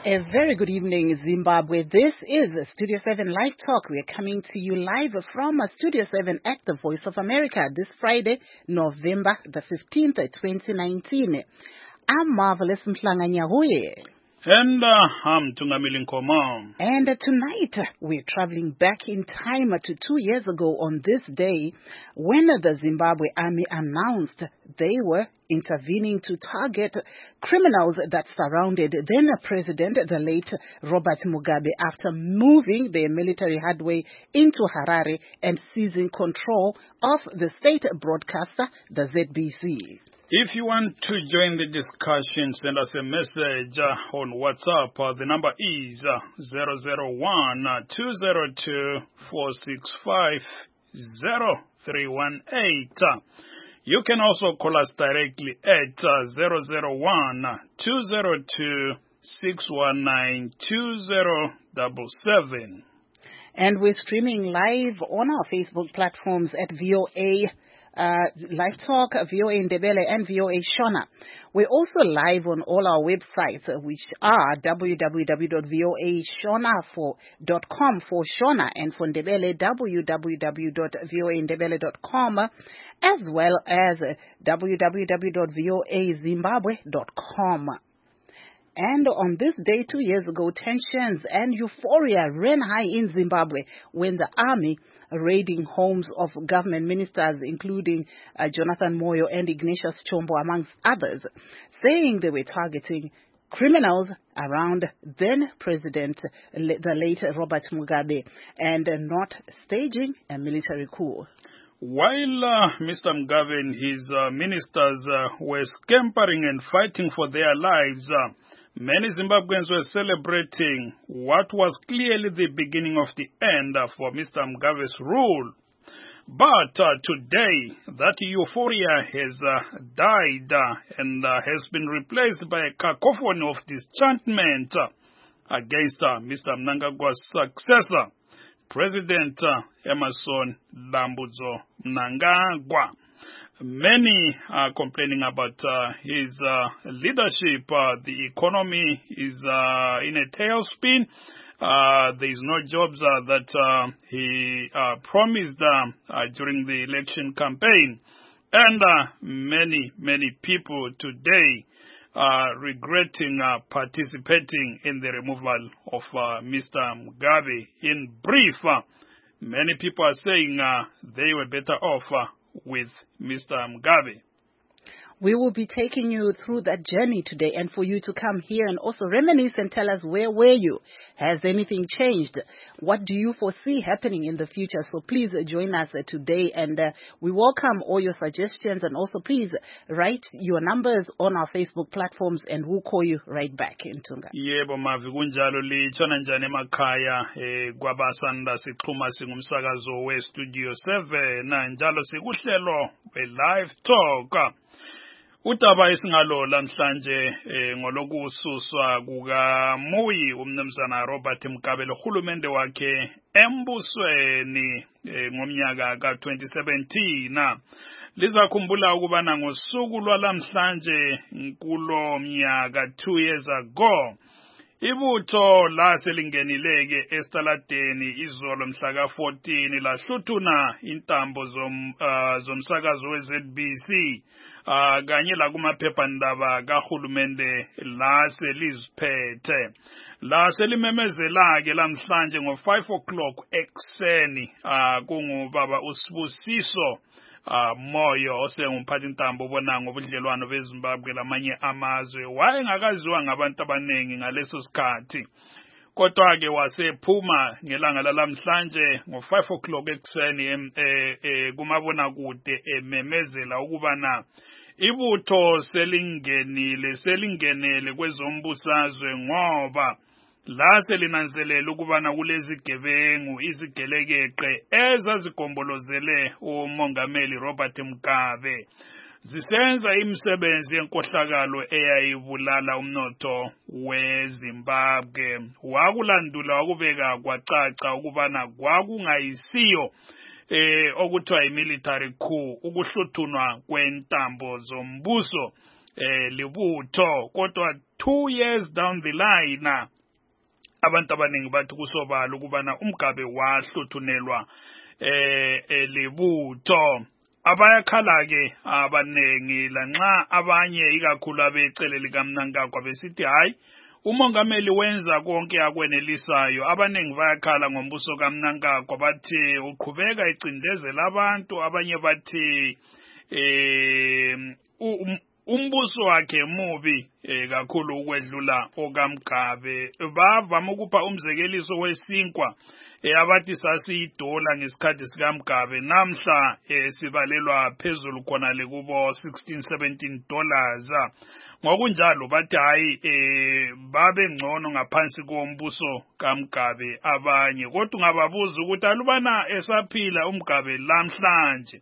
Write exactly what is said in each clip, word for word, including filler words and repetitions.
A very good evening, Zimbabwe. This is Studio seven Live Talk. We are coming to you live from Studio seven at the Voice of America this Friday, November the fifteenth, twenty nineteen. I'm Marvelous Mhlanganyahuye. And uh, I'm Tungamili Nkomo. And uh, tonight uh, we're traveling back in time uh, to two years ago on this day when uh, the Zimbabwe Army announced they were intervening to target criminals that surrounded then President, the late Robert Mugabe, after moving their military hardware into Harare and seizing control of the state broadcaster, the Z B C. If you want to join the discussion, send us a message uh, on WhatsApp. Uh, the number is uh, zero zero one, two zero two, four six five, zero three one eight. Uh, you can also call us directly at uh, zero zero one, two zero two, six one nine, two zero seven seven. And we're streaming live on our Facebook platforms at V O A Uh, Live Talk, V O A Ndebele, and V O A Shona. We're also live on all our websites, uh, which are w w w dot voa shona dot com for Shona, and for Ndebele, w w w dot voa ndebele dot com, as well as uh, w w w dot voa zimbabwe dot com. And on this day two years ago, tensions and euphoria ran high in Zimbabwe when the army raiding homes of government ministers, including uh, Jonathan Moyo and Ignatius Chombo, amongst others, saying they were targeting criminals around then President, the late Robert Mugabe, and uh, not staging a military coup. While uh, Mister Mugabe and his uh, ministers uh, were scampering and fighting for their lives, uh, many Zimbabweans were celebrating what was clearly the beginning of the end uh, for Mister Mugabe's rule. But uh, today, that euphoria has uh, died uh, and uh, has been replaced by a cacophony of disenchantment uh, against uh, Mister Mnangagwa's successor, President uh, Emmerson Dambudzo Mnangagwa. Many are complaining about uh, his uh, leadership. Uh, the economy is uh, in a tailspin. Uh, there is no jobs uh, that uh, he uh, promised uh, uh, during the election campaign. And uh, many, many people today are regretting uh, participating in the removal of uh, Mister Mugabe. In brief, uh, many people are saying uh, they were better off uh, with Mister Mugabe. We will be taking you through that journey today, and for you to come here and also reminisce and tell us, where were you? Has anything changed? What do you foresee happening in the future? So please uh, join us uh, today, and uh, we welcome all your suggestions, and also please write your numbers on our Facebook platforms and we'll call you right back in Tunga. Yebo mavi kunjalo litshona njani emakhaya eh kwabasanda siqhuma singumsakazo we Studio seven njalo sikuhlelo we Live Talk. Utaba isingalo lamhlanje eh, ngolokususwa kuka Muyi umnumzana Robert Mugabelohulumende wakhe embusweni eh, ngomnyaka ka twenty seventeen. Lizakhumbula ukubana ngosuku lwalamhlanje kulo mnyaka two years ago ibutho laselingenileke estaladeni izolo mhla ka fourteen lahluthuna intambo zom uh, zomsakazo we Z B C uh, kanye la kumaphephandaba kahulumende laseliziphethe laselimemezela ke lamhlanje ngo five o'clock ekseni uh, kungubaba uSibusiso Uh, Moyo osengumphathi intambo bona ngobudlelwano beZimbabwe lamanye amazwe wayengakaziwa ngabantu abaningi ngaleso sikhathi, kodwa ke wasephuma ngelanga lalamhlanje ngo five o'clock ekseni eh, eh, kumabona kude ememezela ukubana ibutho selingenile selingenele kwezombusazwe ngoba lase linanzelela ukubana kulezi gebengu izigelekeqe ezazigombolozele umongameli Robert Mugabe zisenza imisebenzi yenkohlakalo eyayibulala umnotho weZimbabwe. Wakulandula wakubeka kwacaca ukubana kwakungayisiyo eh okuthiwa imilitary coup, ukuhluthunwa kwentambo zombuso eh libutho, kodwa two years down the line abantu abaningi bathi kusobala ukubana uMgabe wahluthunelwa eh elibutho. Abayakhala ke abaningi lanxa abanye ikakhulu abecele likaMnangagwa besithi hayi umongameli wenza konke akwenelisayo. Abaningi bayakhala ngombuso kaMnangagwa bathi uqhubeka icindezela abantu, abanye bathi eh umbuso wakhe mubi eh, kakhulu ukwedlula okaMgabe. Bavama ukupha umzekeliso wesinkwa eh, abathi sasiyidola ngesikhathi sikaMgabe, namhla eh, sibalelwa phezulu khona le kubo sixteen seventeen dollars. Ngokunjalo bathi hayi eh, babe ngcono ngaphansi kombuso kaMgabe abanye. Kodwa ungababuza ukuthi alubana esaphila uMgabe lamhlanje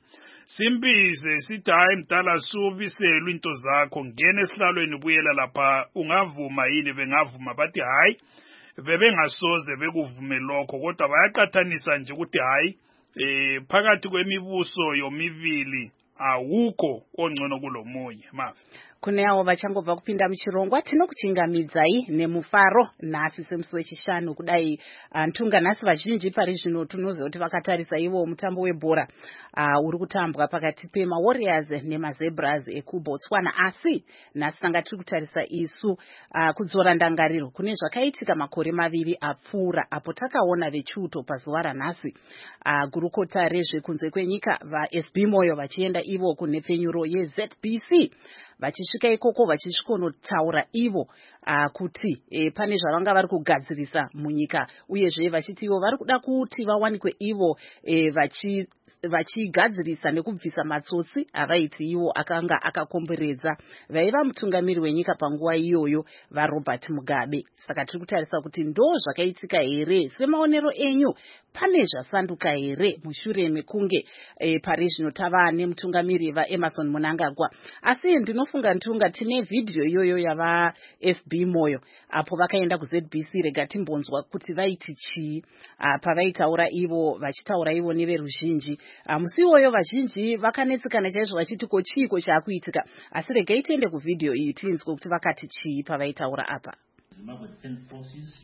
simbize sithi hayi mdala subiselwe into zakho, ngene esihlalweni buyela lapha, ungavuma yini? Bengavuma. Bathi hayi bebengasoze bekuvume lokho, kodwa bayaqathanisa nje ukuthi hayi eh phakathi kwemibuso yomibili awukho ongcono kulomunye. Mafi kuneavo vachangobva kupinda muchirongwa tinokuchingamidzai nemufaro nhasi semusi wechishanu kudai ntunga nhasi vazhinji pari zvino tunoziva kuti vakatarisa ivo mutambo webhora uh, uri kutambwa pakati pemawarriors nemazebras ekubotswana, asi nhasi tanga tiri kutarisa isu uh, kudzora ndangariro kune zvakaitika makore maviri apfuura apo takaona vechiuto pazuva ranhasi uh, gurukota rezvekunze kwenyika vaS B Moyo vachienda ivo kunhepfenyuro yeZ B C vachisvika ikoko vachisvikonotaura ivo uh, kuti e, pane zvavanga vari kugadzirisa munyika, uyezve vachiti ivo vari kuda kuti vawanikwe ivo e, vachi vachigadzirisa nekubvisa matsotsi avaiti ivo akanga akakomberedza vaiva mutungamiri wenyika panguva iyoyo vaRobert Mugabe. Saka tiri kutarisa kuti ndo zvakaitika here, semaonero enyu pane zvasanduka here mushure mekunge e, pari zvino tava nemutungamiri vaEmmerson Mnangagwa. Asi ndinofunga ntunga tine vhidhiyo iyoyo yavaS B Moyo apo vakaenda kuZ B C, rega timbonzwa kuti vaiti chii uh, pavaitaura ivo vachitaura ivo neveruzhinji. Uh, musi iwoyo vazhinji vakanetsekana chaizvo vachiti ko chiiko chaakuitika, asi regai tiende kuvhidhiyo iyi tinzwe kuti vakati chii pavaitaura apa. Zimbabwe Defence Forces,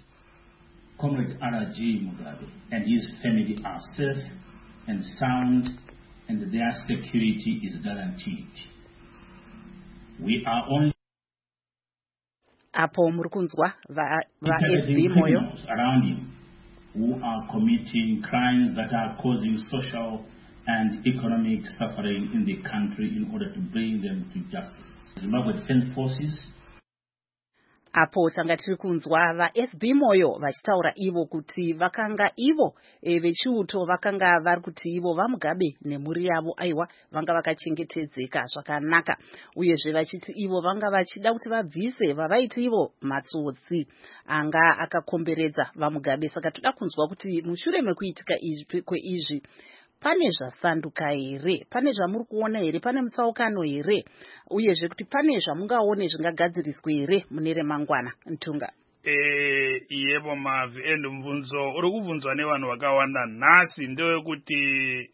Comrade R J Mugabe and his family are safe and sound, and their security is guaranteed. We are only apo muri kunzwa vaS B Moyo around him who are committing crimes that are causing social and economic suffering in the country in order to bring them to justice. Zimbabwe Defence Forces. Apo tanga tiri kunzwa vaS B Moyo vachitaura ivo kuti vakanga ivo e, vechiuto vakanga vari kuti ivo vaMugabe nemhuri yavo aiwa vanga vakachengetedzeka zvakanaka, uyezve vachiti ivo vanga vachida kuti vabvise vavaiti ivo matsotsi anga akakomberedza vaMugabe. Saka toda kunzwa kuti mushure mekuitika izvi kweizvi pane zvasanduka here, pane zvamuri kuona here, pane mutsaukano here, uyezve kuti pane zvamungaone zvingagadziriswe here mune remangwana. Ntunga eh yebo Mavi, ende mvunzo uri kubvunzwa nevanhu vakawanda nhasi ndewekuti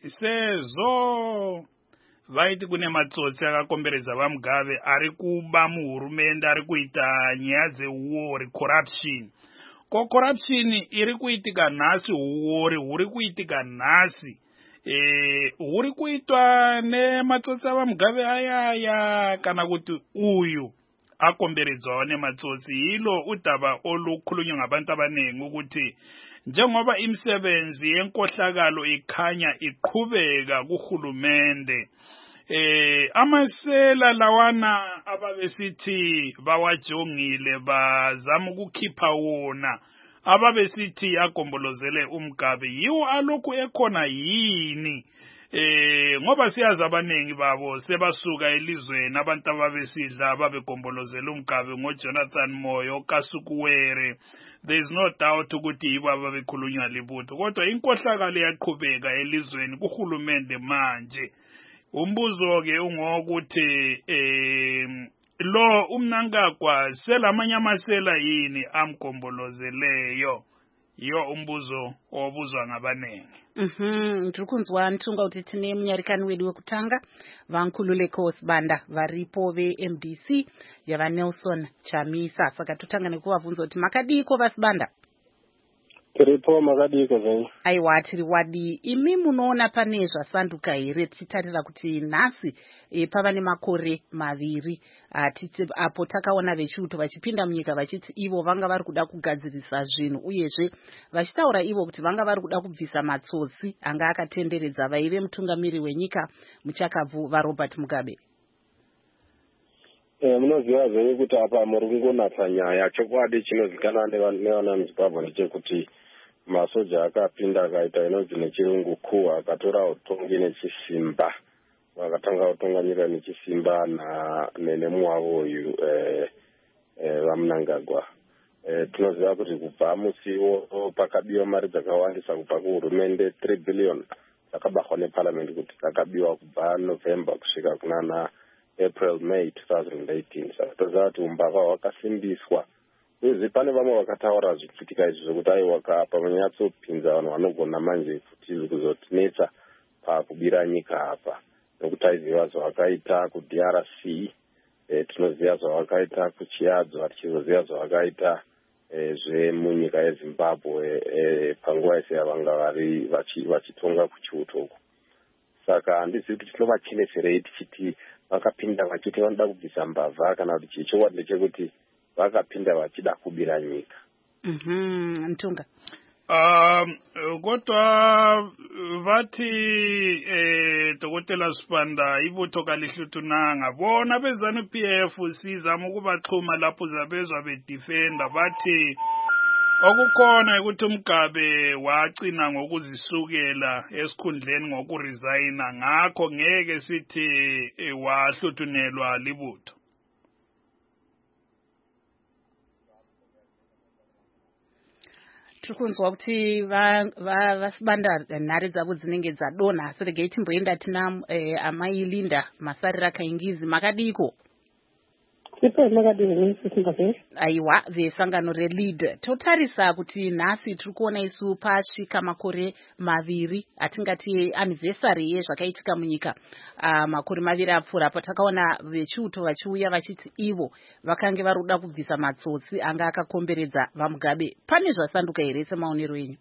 sezo vaiti kune matsotsi akakomberedza vaMugabe ari kuba muhurumende, ari kuita nyaya dzeuori, corruption. Ko corruption iri kuitika nhasi, uori huri kuitika nhasi Eh, huri kuitwa nematsotsi avaMugabe ayaya kana kuti uyu akomberedzwawo nematsotsi? Hilo udaba olukhulunywa ngabantu abaningi ukuthi njengoba imisebenzi yenkohlakalo ikhanya iqhubeka kuhulumende, eh amasela lawana ababesithi bawajongile bazama ukukhipha wona ababesithi agombolozele uMgabe, yiwo alokhu ekhona yini? Eh ngoba siyazi abaningi babo sebasuka elizweni, abantu ababesidla ababegombolozele uMgabe ngoJonathan Moyo, Kasukuwere. There is no doubt ukuthi yibo ababekhulunywa libutho, kodwa inkohlakalo yaqhubeka elizweni kuhulumende manje. Umbuzo ke ungokuthi eh lo uMnangagwa selamanye amasela yini amgombolozeleyo? Yo umbuzo obuzwa ngabanengi. Mhm, ndiri kunzwa Ntunga kuti tine munyarikani wedu wekutanga vaNkhululeko Sibanda varipo veM D C yava Nelson Chamisa. Saka totanga nekuvabvunza kuti makadiko vaSibanda? Tiripo makadiko zvenyu. Aiwa tiri wadi. Imi munoona pane zvasanduka here tichitarira kuti nhasi e, pava nemakore maviri atiti apo takaona vechiuto vachipinda munyika vachiti ivo vanga vari kuda kugadzirisa zvinhu uyezve vachitaura ivo kuti vanga vari kuda kubvisa matsotsi anga akatenderedza vaive mutungamiri wenyika muchakabvu vaRobert Mugabe. Eh, munoziva zvenyu kuti apa muri kungonatsa nyaya. Chokwadi chinozikanwa nevana muZimbabwe ndechekuti masoja akapinda akaita inonzi nechirungu coup, akatora utongi nechisimba, vakatanga kutonga nyika nechisimba nemuwavo uyu eh, eh, vaMnangagwa. Eh, tinoziva kuti kubva musiwo pakabiwa mari dzakawandisa kubva kuhurumende three billion dzakabahwa neparliament kuti dzakabiwa kubva November kusvika kunana April May twenty eighteen. Saka toziva kuti umbavha hwakasimbiswa. Uye pane vamwe vakataura zvichiitika izvi zvokuti aiwa pamanyatso-pinza vanhu vanogona manje kuti kuzotinetsa pakubira nyika apa. Nokuti aiziva zvavakaita ku-D R C, eh, tinoziva zvavakaita kuChiadzo, tichizoziva zvavakaita eh, zvemunyika yeZimbabwe eh, panguva yese yavanga vari vachitonga kuchiuto uku. Saka handizivi kuti tinovachenetserei tichiti vakapinda vachiti vanoda kubvisa mbavha kana kuti chichokwadi ndechekuti vakapinda vachida kubira nyika. Mhm, Ntunga. Um, kodwa vathi eh Dokotela Sibanda ibutho kalihluthunanga bona bezanu P F sizama ukubaxhuma lapho zabezwa bedefenda bathi okukhona ukuthi uMgabe wacina ngokuzisukela esikhundleni ngokuresigna ngakho ngeke sithi wahluthunelwa libutho. Tirikunzwa kuti vaSibanda nhare dzavo dzinenge dzadonha asi regai timboenda tina eh, amai Linda Masarira Kaingizi makadiko. Ipo makadiko nisingave. Aiwa vesangano reLead totarisa kuti nhasi tiri kuona isu pasvika makore maviri atingati anniversary yezvakaitika munyika uh, makore maviri apfuura patakaona vechiuto vachiuya vachiti ivo vakange vari kuda kubvisa matsotsi anga akakomberedza vaMugabe. Pane zvasanduka here semaonero enyu?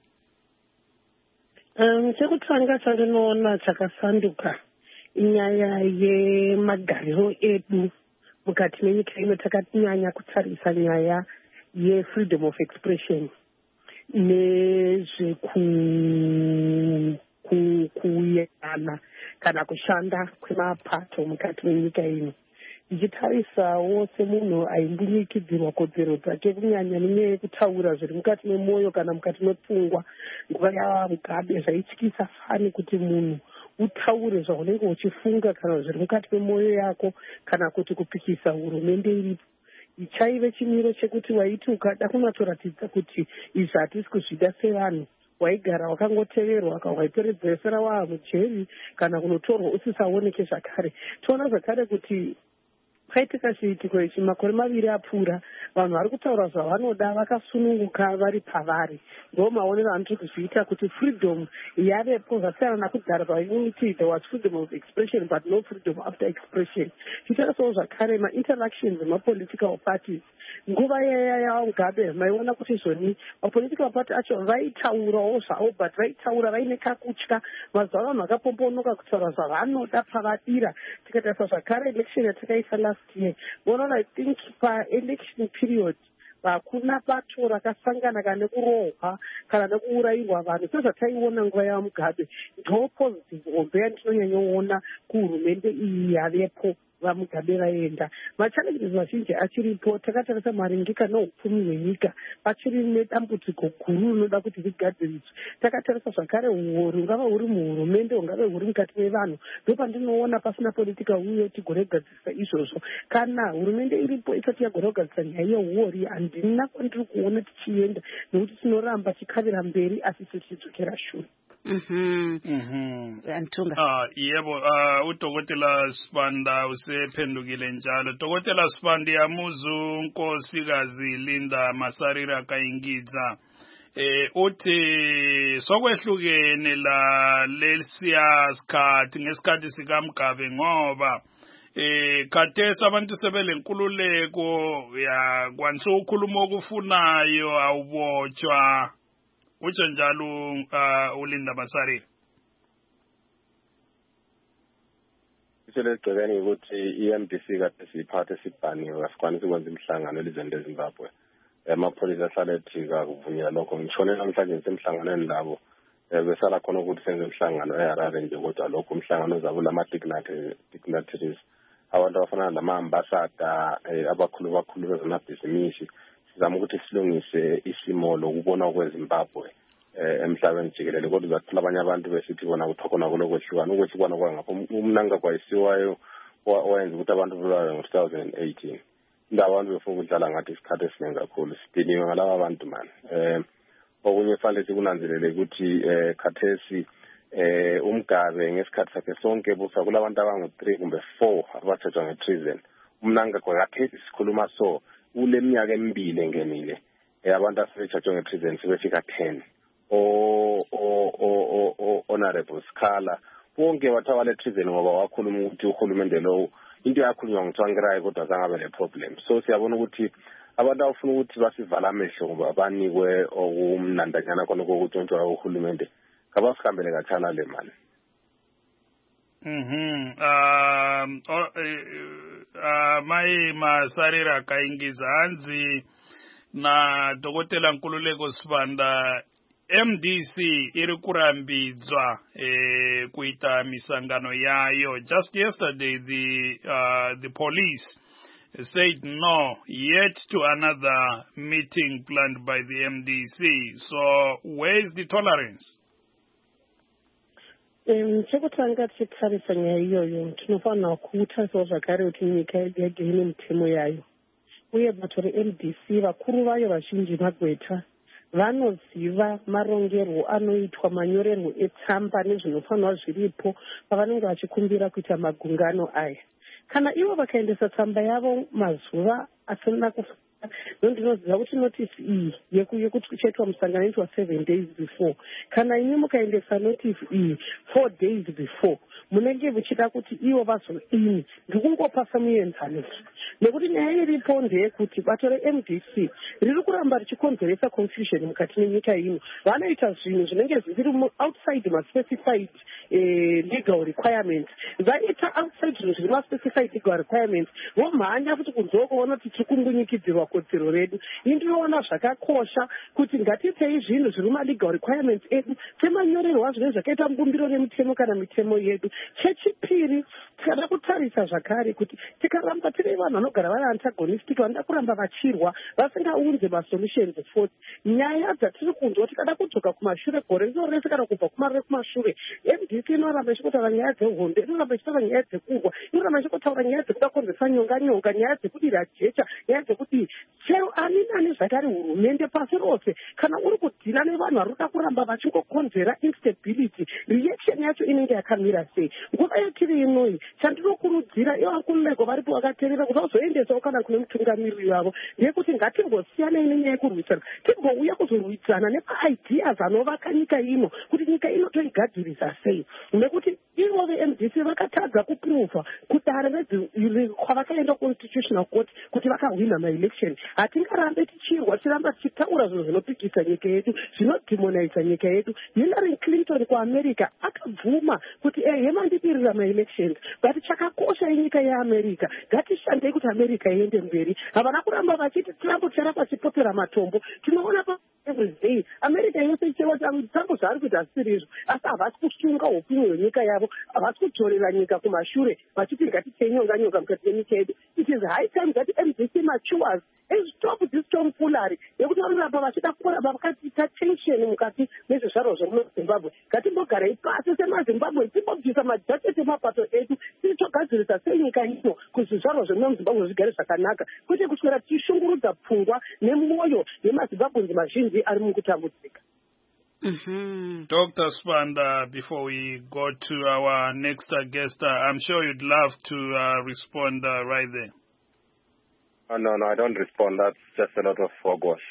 Um, chekutanga chandinoona chakasanduka inyaya yemagariro edu mukati menyika ino. Takanyanya kutarisa nyaya ye-freedom of expression nezvekuuyana kana kushanda kwemapato mukati menyika ino. Ndichitarisawo semunhu aimbunyikidzirwa kodzero dzake kunyanya nenyaya yekutaura zviri mukati memwoyo kana mukati mepfungwa. Nguva yaMugabe zvaityisa fani kuti munhu utaure zvaunenge uchifunga kana zviri mukati memwoyo yako kana kuti kupikisa hurumende iripo. Ichaive chimiro chekuti waiti ukada kunatoratidza kuti izvi hatisi kuzvida sevanhu waigara wakangoteverwa kana waiperedzesera waa mujeri kana kunotorwa usisaoneke zvakare. Toona zvakare kuti paitika chiitiko ichi makore maviri apfuura vanhu vari kutaura zvavanoda vakasununguka vari pavari. Ndo maonero anotiri kuzviita kuti freedom yavepo zvasiyana nakudhara paunity there was freedom of expression but no freedom after expression. Ticharasawo zvakare ma-interactions ema-political parties. Nguva yaya yaMugabe maiona kuti zvoni ma-political party acho vaitaurawo zvavo but vaitaura vaine kakutya. Mazuva vanhu vakapombonoka kutaura zvavanoda pavadira. Tikatarisa zvakare election yatakaisa last year, well, I think pa election period hakuna bato rakasangana kana nekurohwa kana nekuurayiwa vanhu. Sezvataiona nguva yaMugabe ndo positive hombe yandinonyanyoona kuhurumende iyi yavepo vaMugabe vaenda. Machallenges mazhinji achiripo. Takatarisa maringika neupfumi hwenyika pachiri nedambudziko guru rinoda kuti rigadziriswe. Takatarisa zvakare uori ungava huri muhurumende ungave huri mukati mevanhu. Ndo pandinoona pasina politika uye tigore kugadzirisa izvozvo. Kana hurumende iripo isati yagore kugadzirisa nyaya yeuori handina kwandiri kuona tichienda nekuti tinoramba tikavira mberi asi tichidzokera shure. Mhm. Mhm. Ntunga. Ah yebo ah uDokotela Sibanda usephendukile njalo. Dokotela Sibanda yamuzu Nkosikazi Linda Masarira Kaingiza. Eh uthi sokwehlukene la lesiya skhathi ngesikhathi sikaMgabe ngoba eh khathesi abantu sebelenkululeko ya kwanisa ukukhuluma okufunayo awubotshwa. utsho njalo uh, uLinda Masarira. Iselegcekeni ukuthi i-M D C kade siyiphathe sibhaniwe asikwanisi ukwenza imihlangano elizweni leZimbabwe. Amapholisa ahlala ethika kuvunyelwa lokho. Ngishone namhlanje semhlanganweni labo besala khona ukuthi senze umhlangano eHarare nje kodwa lokho umhlangano zabo lama-dignitaries abantu abafana lama-ambassador abakhulu bakhulu bezamabhizinisi sizama ukuthi silungise isimo lokubona kweZimbabwe emhlabeni jikelele kodwa uzathola abanye abantu besithi bona kuthokona kulokwehlukana ukwehlukana kwangapha umnanga kwayisiwayo wayenza ukuthi abantu bulawe ngo-two thousand eighteen inda abantu befuna ukudlala ngathi isikhathi esiningi kakhulu sidiniwe ngalaba bantu mani um okunye fanele sikunanzelele ukuthi um khathesi um umgabe ngesikhathi sakhe sonke busa kulabantu abangu-three kumbe four abathathwa nge-treason umnanga kwakathesi sikhuluma so ule minyaka emibili engenile abantu asebethathwa nge-treason sebefika ten o-honorable Sikhala bonke bathawa wale treason ngoba wakhuluma ukuthi uhulumende lowo into yakhulunywa ngithwangirayo kodwa zangabe le-problem so siyabona ukuthi abantu abafuna ukuthi basivala amehlo ngoba banikwe okumnandanyana khona kokutshontshwa uhulumende kabasihambele khatshana le mali. Mhm. Um uh mai Masarira kaingiza hanzi na Dokotela Nkululeko Sibanda M D C iri kurambidzwa eh, kuita misangano yayo. Just yesterday the uh, the police said no yet to another meeting planned by the M D C. So where is the tolerance? Um, chekutanga tichitarisa nyaya iyoyo tinofanira kutarisa zvakare kuti nyika yedu yege ine mitemo yayo uye bato re-M D C vakuru vayo vazhinji magweta vanoziva marongerwo anoitwa manyorerwo etsamba nezvinofanirwa zviripo pavanenge vachikumbira kuita magungano aya. Kana ivo vakaendesa tsamba yavo mazuva asina kufana ndinoziva kuti notice iyi yekuti kuchaitwa musangano inoitwa seven days before. Kana imi mukaendesa notice iyi four days before munenge muchida kuti ivo vazodini ndikungopasa muenzaniso nekuti nyaya iripo ndeyekuti bato re-M D C riri kuramba richikonzeresa confusion mukati menyika ino. Vanoita zvinhu zvinenge zviri outside ma-specified eh, legal requirements. Vaita outside zvinhu zviri ma-specified legal requirements vomhanya kuti kunzwa kuona kuti tiri kumbunyikidzirwa kodzero redu. Indinoona zvakakosha kuti ngatiitei zvinhu zviri ma-legal requirements edu semanyorerwo azvinenge zvakaita mbumbiro nemitemo kana mitemo yedu. Chechipiri tikada kutarisa zvakare kuti tikaramba tiri vanhu vanogara vari antagonistic vanoda kuramba vachirwa vasingaunze masolutions forth nyaya dzatiri kunzwa tikada kudzoka kumashure gore rino rese kana kubva kumarure kumashure M D C inoramba ichikotaura nyaya dzehondo inoramba ichitaura nyaya dzekurwa inoramba ichikotaura nyaya dzekuda kukonzesa nyonga nyonga nyaya dzekudira jecha nyaya dzekuti chero ani nani zvakare hurumende pasi rose kana uri kudhila nevanhu vari kuda kuramba vachingokonzera instability reaction yacho inenge yakamira sei. Nguva yetiri inoyi chandinokurudzira ivo vakululeko varipo vakaterera kuti vazoendesawo kana kune mutungamiriri wavo ndeyekuti ngatimbosiyanai nenyaya yekurwisana timbouya kuzorwisana nemaideas anovaka nyika ino kuti nyika ino toigadzirisa sei nekuti ivo ve-M D C vakatadza kupruvha kudare kwavakaenda constitutional court kuti vakahwina maelection. Hatingarambe tichirwa tiramba tichitaura zvinhu zvinopikisa nyika yedu zvinodhimoniza nyika yedu. Hillary Clinton kuamerica akabvuma kuti hemandidirira maelections but chakakosha inyika yeamerica ngatishandei kuti america iende mberi. Havana kuramba vachiti tirambochara pachipotera matombo tinoona pa every day america yose icheva tambo zvaari kuita asiri izvo asi havasi kusunga upenyu hwenyika yavo havasi kutorera nyika kumashure vachiti ngatitei nyonga nyonga mukati menyika yedu. It is high time that M D C matures and stop this tomfoolery yekuti vanoramba vachida kuramba vakatiita tension mukati mezvizvaro zvemuzimbabwe. Ngatimbogarai pasi semazimbabwe timbobvisa majacheti emapato edu tichitogadzirisa sei nyika ino kuti zvizvaro zvemuzimbabwe zvigare zvakanaka kwete kuswera tichishungurudza pfungwa nemwoyo yemazimbabwenzi mazhinji ari mukutambudzika. Mm-hmm. Doctor Sibanda, before we go to our next uh, guest, uh, I'm sure you'd love to uh, respond uh, right there. Oh, no, no, I don't respond. That's just a lot of hogwash.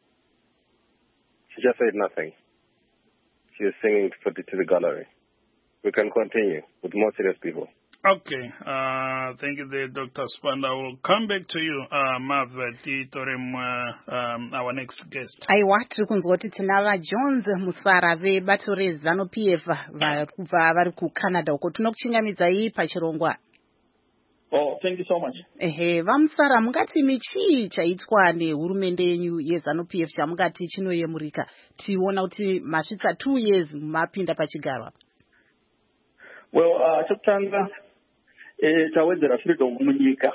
She just said nothing. She is singing to the, to the gallery. We can continue with more serious people. Okay, uh, thank you there, Doctor Spanda. We'll come back to you, uh, Mav, Torem, uh, um, our next guest. Aiwa, tiri kunzwa kuti tinava Jones Musara vebato reZANU-P F kubva vari kuCanada uko. Tinokuchingamidzai pachirongwa. Oh, thank you so much. Ehe, vamusara mungati michi chaitwa nehurumende yenyu yeZANU-P F chamungati chinoyemurika tiona kuti masvitsa two years mapinda pachigaro. Well, uh, chokutanga eh tawedzera freedom munyika.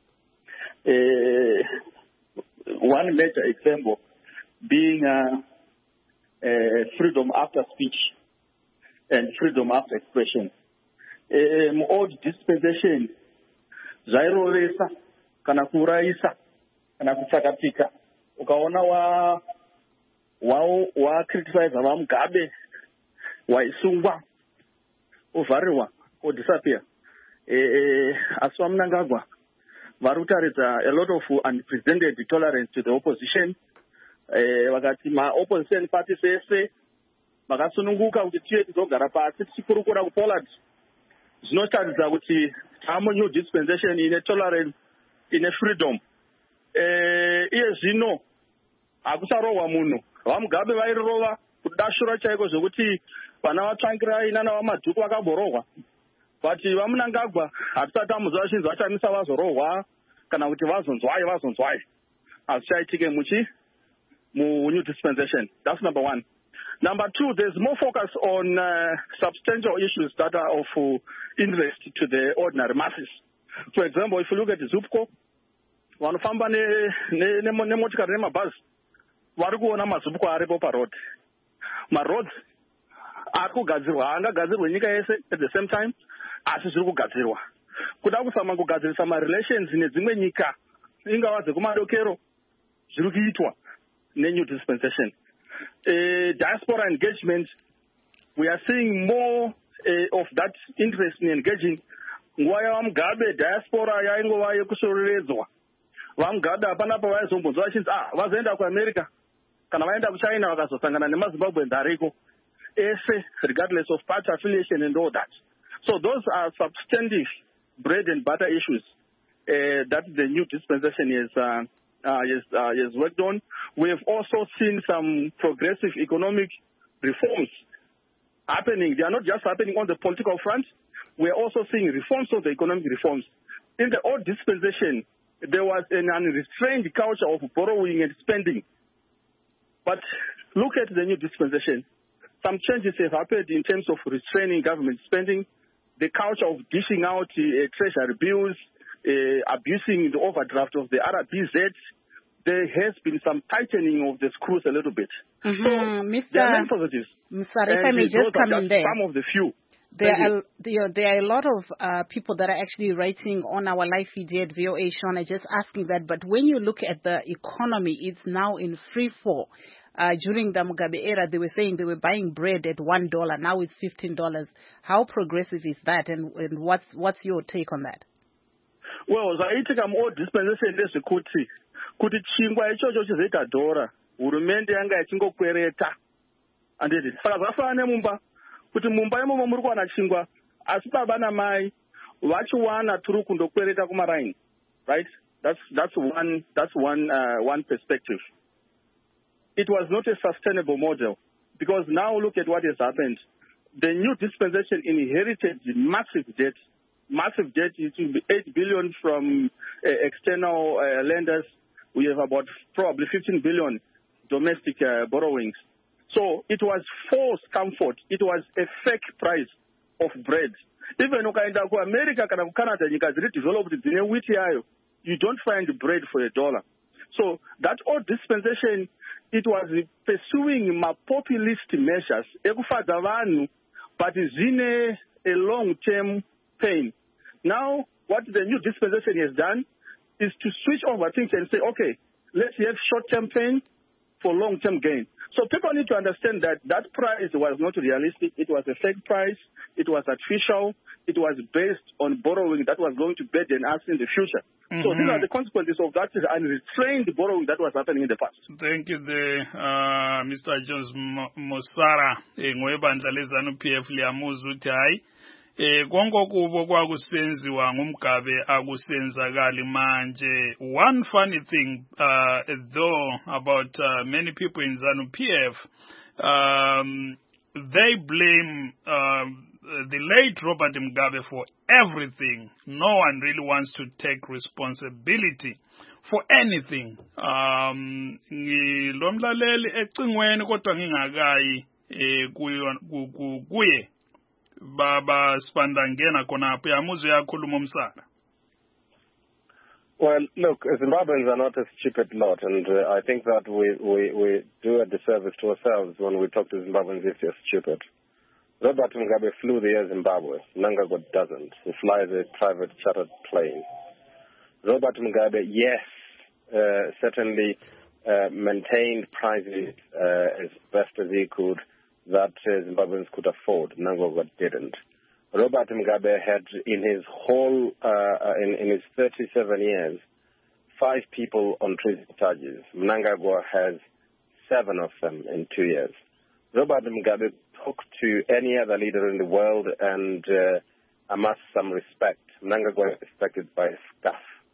Eh one major example being uh, uh, freedom after speech and freedom after expression. Eh mu old dispensation zairovesa kana kuraisa kana kutsakatika ukaona wa wa wa criticize vamugabe waisungwa ovhariwa or disappear eh asi vamunangagwa vari kutaridza a lot of unprecedented tolerance to the opposition. eh vakati ma-opposition parties ese vakasununguka kuti tiye tizogara pasi tichikurukura kupoland. Zvinotaridza kuti tamo new dispensation ine tolerance ine freedom. eh iye zvino hakusarohwa munhu. Vamugabe vairova kudashura chaiko zvokuti vana vatsvangirai nana vamadhuku vakamborohwa. But vamunangagwa hatisati tamuziva chinzi vachamisa vazorohwa kana kuti vazonzwai vazonzwai. Hazvichaitike muchi mu new dispensation. That's number one. Number two, there's more focus on uh, substantial issues that are of uh, interest to the ordinary masses. For example, if you look at Zupco, vanofamba nemotikari nemabhazi vari kuona mazupco aripo paroad. Maroads ari kugadzirwa, haangagadzirwe nyika yese at the same time, asi zviri kugadzirwa. Kuda kuzama kugadzirisa marelations nedzimwe nyika ingava dzekumadokero zviri kuitwa nenew dispensation. Uh, diaspora engagement, we are seeing more uh, of that interest in engaging. Nguva yavamugabe diaspora yaingova yekusororedzwa. Vamugabe hapana pavaizombonzwa vachinzi ah vazoenda kuAmerica kana vaenda kuChina vakazosangana nemaZimbabweans ariko ese, regardless of party affiliation and all that. So those are substantive bread and butter issues uh, that the new dispensation is uh, Uh, yes, uh, yes, worked on. We have also seen some progressive economic reforms happening. They are not just happening on the political front. We are also seeing reforms of the economic reforms. In the old dispensation, there was an unrestrained culture of borrowing and spending. But look at the new dispensation. Some changes have happened in terms of restraining government spending, the culture of dishing out uh, treasury bills, Uh, abusing the overdraft of the R B Z. There has been some tightening of the screws a little bit. Mm-hmm. So Mister there are many positives. Mister If I may just come in there. Some of the few. There are, there, there are a lot of uh, people that are actually writing on our live feed here at V O A, Sean, just asking that. But when you look at the economy, it's now in free fall. Uh, during the Mugabe era, they were saying they were buying bread at one dollar. Now it's fifteen dollars. How progressive is that? And, and what's, what's your take on that? Well, zvaitika mu dispensation ndezvekuti kuti chingwa ichocho chizoita dhora hurumende yanga ichingokwereta anditi saka zvafana nemumba kuti mumba imomo muri kuwana chingwa asi baba namai vachiwana turi kundokwereta kumaraini, right? That's that's one that's one uh, one perspective. It was not a sustainable model because now look at what has happened. The new dispensation inherited massive debt. Massive debt, it will be eight billion from uh, external uh, lenders. We have about probably fifteen billion domestic uh, borrowings. So it was false comfort. It was a fake price of bread. Even ukaenda ku America kana ku Canada, nyika dziri developed dzine wheat yayo, you don't find bread for a dollar. So that old dispensation, it was pursuing ma populist measures ekufadza vanhu, but zine a long-term pain. Now, what the new dispensation has done is to switch over things and say, okay, let's have short-term pain for long-term gain. So people need to understand that that price was not realistic. It was a fake price. It was artificial. It was based on borrowing that was going to burden us in the future. Mm-hmm. So these are the consequences of that unrestrained borrowing that was happening in the past. Thank you, the, uh, Mister Jones Musara, in Webandale ZANU-P F Liamuzu Tai. Eh konke kubo kwakusenziwa ngumgabe akusenzakali manje. One funny thing uh, though about uh, many people in ZANU P F, um, they blame uh, the late Robert Mugabe for everything. No one really wants to take responsibility for anything. Um ngilomlaleli ecingweni kodwa ngingakayi eh kuye baba spandangena khona apha yamuzo yakhuluma umsana. Well, look, Zimbabweans are not a stupid lot, and uh, I think that we, we, we do a disservice to ourselves when we talk to Zimbabweans if they're stupid. Robert Mugabe flew the air Zimbabwe. Mnangagwa doesn't. He flies a private chartered plane. Robert Mugabe, yes, uh, certainly uh, maintained prices uh, as best as he could that uh, Zimbabweans could afford. Mnangagwa didn't. Robert Mugabe had in his whole, uh, in, in his thirty-seven years, five people on treason charges. Mnangagwa has seven of them in two years. Robert Mugabe talked to any other leader in the world and uh, amassed some respect. Mnangagwa is respected by his staff.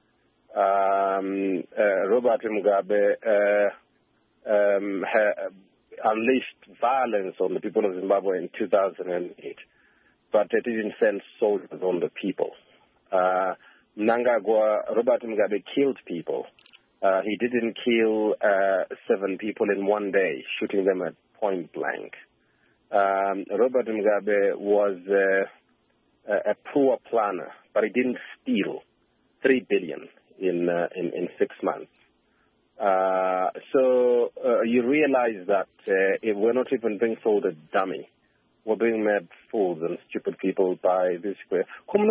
Um, uh, Robert Mugabe uh, um, ha- unleashed violence on the people of Zimbabwe in two thousand eight, but it didn't send soldiers on the people. Uh, Mnangagwa, Robert Mugabe killed people. Uh, he didn't kill uh, seven people in one day, shooting them at point blank. Um, Robert Mugabe was uh, a, a poor planner, but he didn't steal three billion in uh, in, in six months. Uh, so uh, you realize that uh, if we're not even being sold a dummy, we're being made fools and stupid people by this way.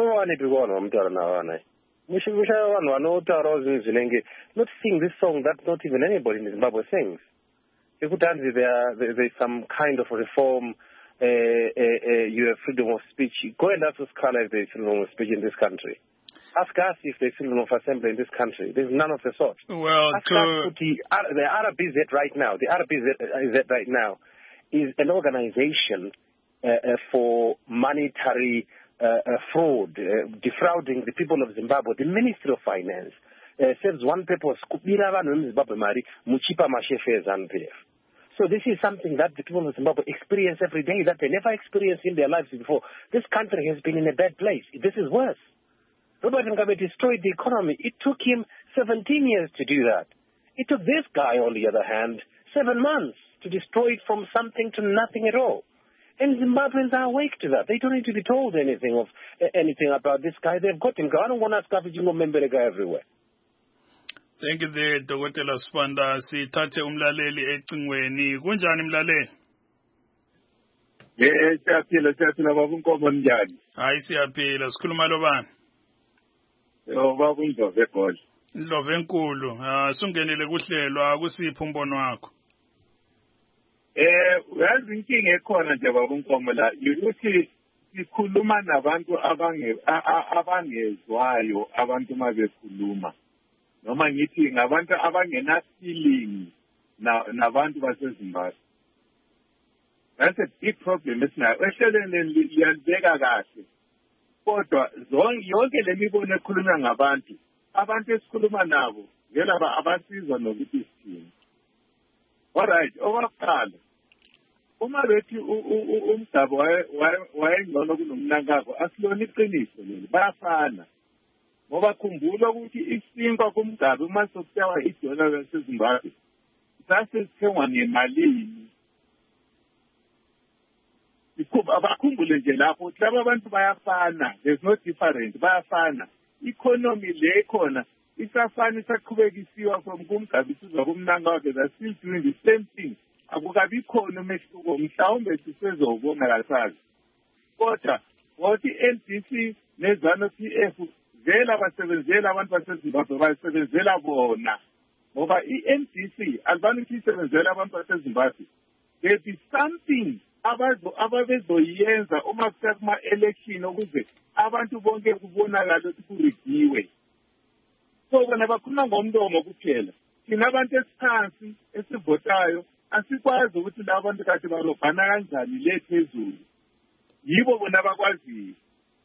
Not sing this song that not even anybody in Zimbabwe sings. There, there's some kind of reform, uh, uh, uh, you have freedom of speech. Go and ask Scala if there's freedom of speech in this country. Ask us if there's freedom of assembly in this country. There's none of the sort. Well, ask us the, the R B Z right now, the R B Z right now is an organization uh, uh, for monetary uh, uh, fraud, uh, defrauding the people of Zimbabwe. The Ministry of Finance uh, serves one purpose, so this is something that the people of Zimbabwe experience every day that they never experienced in their lives before. This country has been in a bad place. This is worse. Robert Mugabe destroyed the economy. It took him seventeen years to do that. It took this guy, on the other hand, seven months to destroy it from something to nothing at all. And Zimbabweans are awake to that. They don't need to be told anything of uh, anything about this guy. They've got him. I don't want to ask if you remember the guy everywhere. Thank you, the Dokotela Spanda. Sithathe umlaleli ecingweni. Kunjani mlaleli? Eh, siyaphila siyaphila baba uNkomo njani? Hayi siyaphila. Sikhuluma lo bani? Yo baba uNdlovu eGoli. Indlovu enkulu. Ah sungenele kuhlelo akusiphi umbono wakho? Eh, uyazi inkinga ekhona nje baba uNkomo la, ukuthi sikhuluma nabantu abange abangezwayo abantu mabekhuluma. Noma ngithi ngabantu abangena feeling na nabantu baseZimbabwe. That's a big problem esinayo. Ehlelweni liyabeka kahle. Kodwa zonke yonke lemibono ekhulunywa ngabantu, abantu esikhuluma nabo, ngelaba abasizwa nokuthi sithini. Alright, owakuqala. Uma bethi umdabo wayengcono kunomnankako, asilona iqiniso leli, bayafana. Ngoba khumbula ukuthi isinkwa kumgabe uma sokuthiwa idola laseZimbabwe sasithengwa ngemalini. Abakhumbule nje lapho ukuthi laba abantu bayafana, there's no difference, bayafana. Economy le khona isafana isaqhubekisiwa from kumgabe isizwa kumnankako, they're still doing the same thing. Akukabi khona umehluko, mhlawumbe sisezobona kasazi. Kodwa wathi N D C neZANU P F vela basebenzela abantu baseZimbabwe basebenzela bona ngoba i-N D C alibani ukuthi isebenzela abantu baseZimbabwe there is something abazo ababezoyenza uma kusema election ukuze abantu bonke kubonakala ukuthi kurigiwe. So bona bakhuluma ngomlomo kuphela, thina abantu esiphansi esivotayo asikwazi ukuthi laba bantu kathi barobhana kanjani le phezulu. Yibo bona abakwaziyo.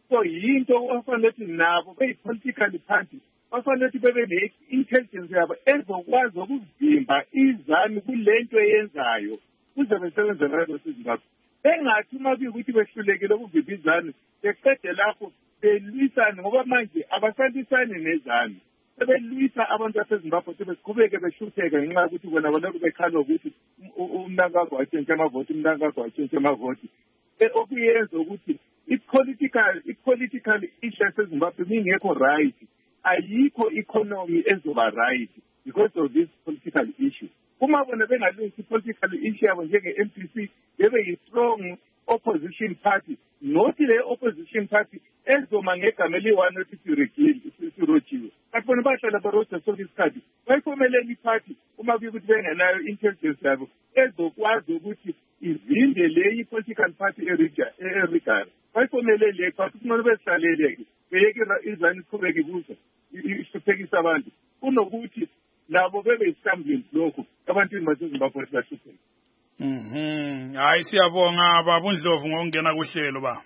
So yinto wafanele ukuthi nabo beyi-political party bafanele ukuthi bebe ne-intelligence yabo ezokwazi ukuvimba izanu kule nto eyenzayo kuze besebenzele lezo Zimbabwe. Bengathi uma kuyukuthi behlulekile ukuvimba izanu beqede lapho belwisane ngoba manje abasalisani nezanu. Sebelwisa abantu baseZimbabwe sebeqhubeke behlupheka ngenxa yokuthi bona balokhu bekhala ukuthi umnakwakho watshintsha amavoti umnakwakho watshintsha amavoti. Okuyenza ukuthi i-political i-political issue yaseZimbabwe ingekho right, ayikho economy ezoba right because of this political issue. Uma bona bengalungisa i-political issue yabo njenge-M P C bebe yi-strong opposition party, not le opposition party ezoma ngegama eliyi-one othi sirojiwe. Kanti bona bahlala baroja sonke isikhathi bayifomelele i-party uma kuyukuthi bengenayo intelligence yabo ezokwazi ukuthi ivimbe le i-political party erigara. Bayifomelele le party kumele besihlalele-ke beyeke izani iqhubeke kuzo ihluphekisa abantu kunokuthi labo bebe yi-stumbling block ebantwini baseZimbabwe bahlupheke. Mhm. Hayi siyabonga baba uNdlovu ngokungena kuhlelo ba.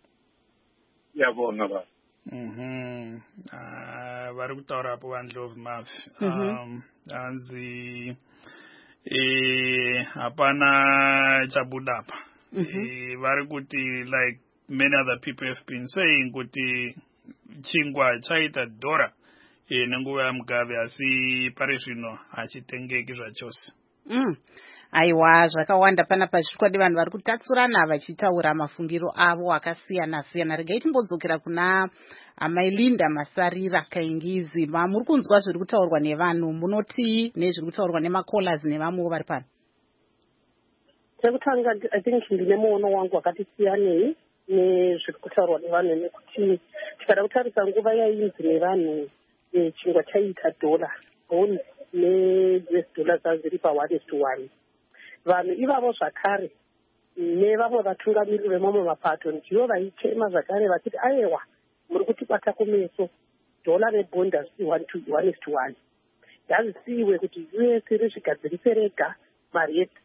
Siyabonga baba. Mhm. Ah bari kutaura hapo baNdlovu Mafi. Um anzi eh hapana chabudapa. Eh bari kuti like many other people have been saying kuti chingwa chaita dora eh nenguva ya Mugabe asi pari zvino achitengeki zvachose. Mm. Aiwa zvakawanda panapa zvikwadi vanhu vari kutatsurana vachitaura mafungiro avo akasiyana siyana. Regai timbodzokera kuna Amailinda Masarira Kaingizi. Muri kunzwa zviri kutaurwa nevanhu, munoti nezviri kutaurwa nemakallers nevamwe vari pano? Sekutanga I think ndine muono wangu wakati siyanei nezviri kutaurwa nevanhu nekuti tikada kutarisa nguva yainzi nevanhu chingwa chaita dhola bond ne-U S dollars dzaziri pa-one is to one. Vanhu ivavo zvakare nevamwe vatungamiri vemamwe mapato ndivo vaichema zvakare vachiti aiwa muri kutibata kumeso dhola nebond hazvisi one is to one. Ngazvisiyiwe kuti U S rizvigadzirise rega mari yedu.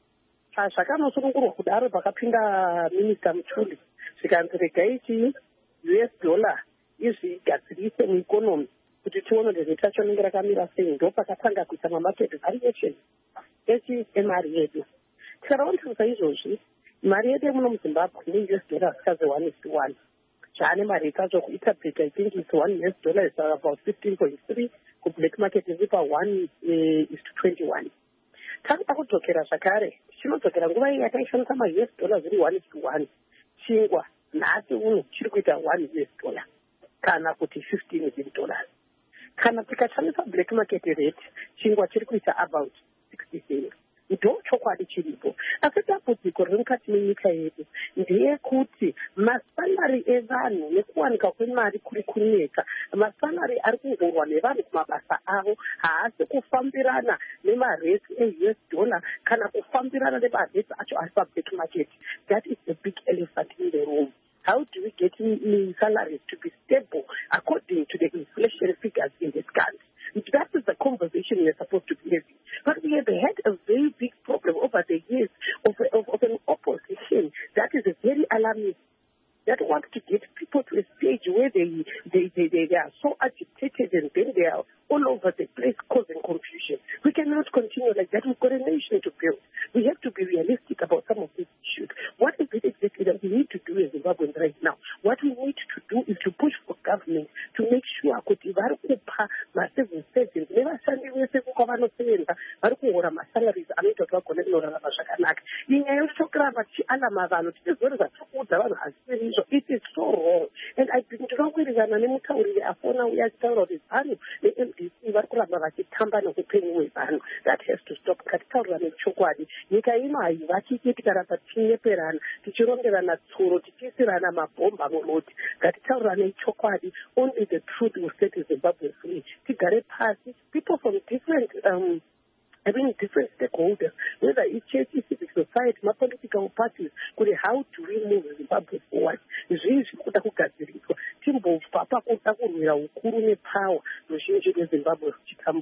Zvakanosunungurwa kudaro pakapinda minista Mutuli zvikanzi regai chii U S dollar izvigadzirise muikonomi kuti tione kuti tacho rinenge rakamira sei. Ndo pakatanga kuita mamarket variation echi emari yedu. Tikaraonesa izvozvi mari yedu muno muZimbabwe ne-U S dollar zikaze one is to one. Zvane mari ikazo kuinterpreta I think it's one U S dollar is about fifteen point three, ku black market is pa one is to twenty-one. Takuda kudzokera zvakare chinodzokera nguva iyi yataishandisa ma-U S dollars ziri one is to one. Chingwa nhasi uno chiri kuita one U S dollar kana kuti fifteen dollars. Kana tikashandisa black market rate chingwa chiri kuita about sixty cents. Ndo chokwadi chiripo. Asi dambudziko riri mukati menyika yedu ndeyekuti masalari evanhu nekuwanika kwemari kuri kunetsa. Masalari ari kungorwa nevanhu kumabasa avo haasi kufambirana nemaresi e-U S dollar kana kufambirana nemaresi acho ari pablack market. That is the big elephant in the room. How do we get salaries to be stable according to the inflation figures in this country? That is the conversation we are supposed to be having. But we have had a very big problem over the years of, of, of an opposition that is very alarming, that wants to get people to a stage where they, they, they, they, they are so agitated and then they are all over the place causing confusion. We cannot continue like that. We've got a nation to build. We have to be realistic about some of these issues. What is it exactly that we need to do in Zimbabwe right now? What we need to do is to push for government to make sure kuti vari kupa ma-civil servants nevashandi vese kwavanosevenza vari kuhora masalaries anoita kuti vagone kunorarama zvakanaka. Inyaya yokutoramba tichialama vanhu tichizori zvatikuudza vanhu hazisiri izvo. It is so wrong. And I think ndinowirirana nemutauriri afona uya achitaura kuti vanhu ne-M D C vari kuramba vachitamba neupenyu hwevanhu. That has to stop. Ngatitaurira nechokwadi. Nyika ino haivakiki tikaramba tichinyeperana tichirongerana tsuro tichiisirana mabhomba muroti. Ngatitaurira nechokwadi. Only the truth will set Zimbabwe free. Tigare pasi. People from different um having different stakeholders, whether it's churches, civic society, my political parties, could how to remove Zimbabwe forward. Zvizvi kuda kugadziriswa. Timbobva pakuda kurwira ukuru nepower ruzhinji rweZimbabwe ruchitambura.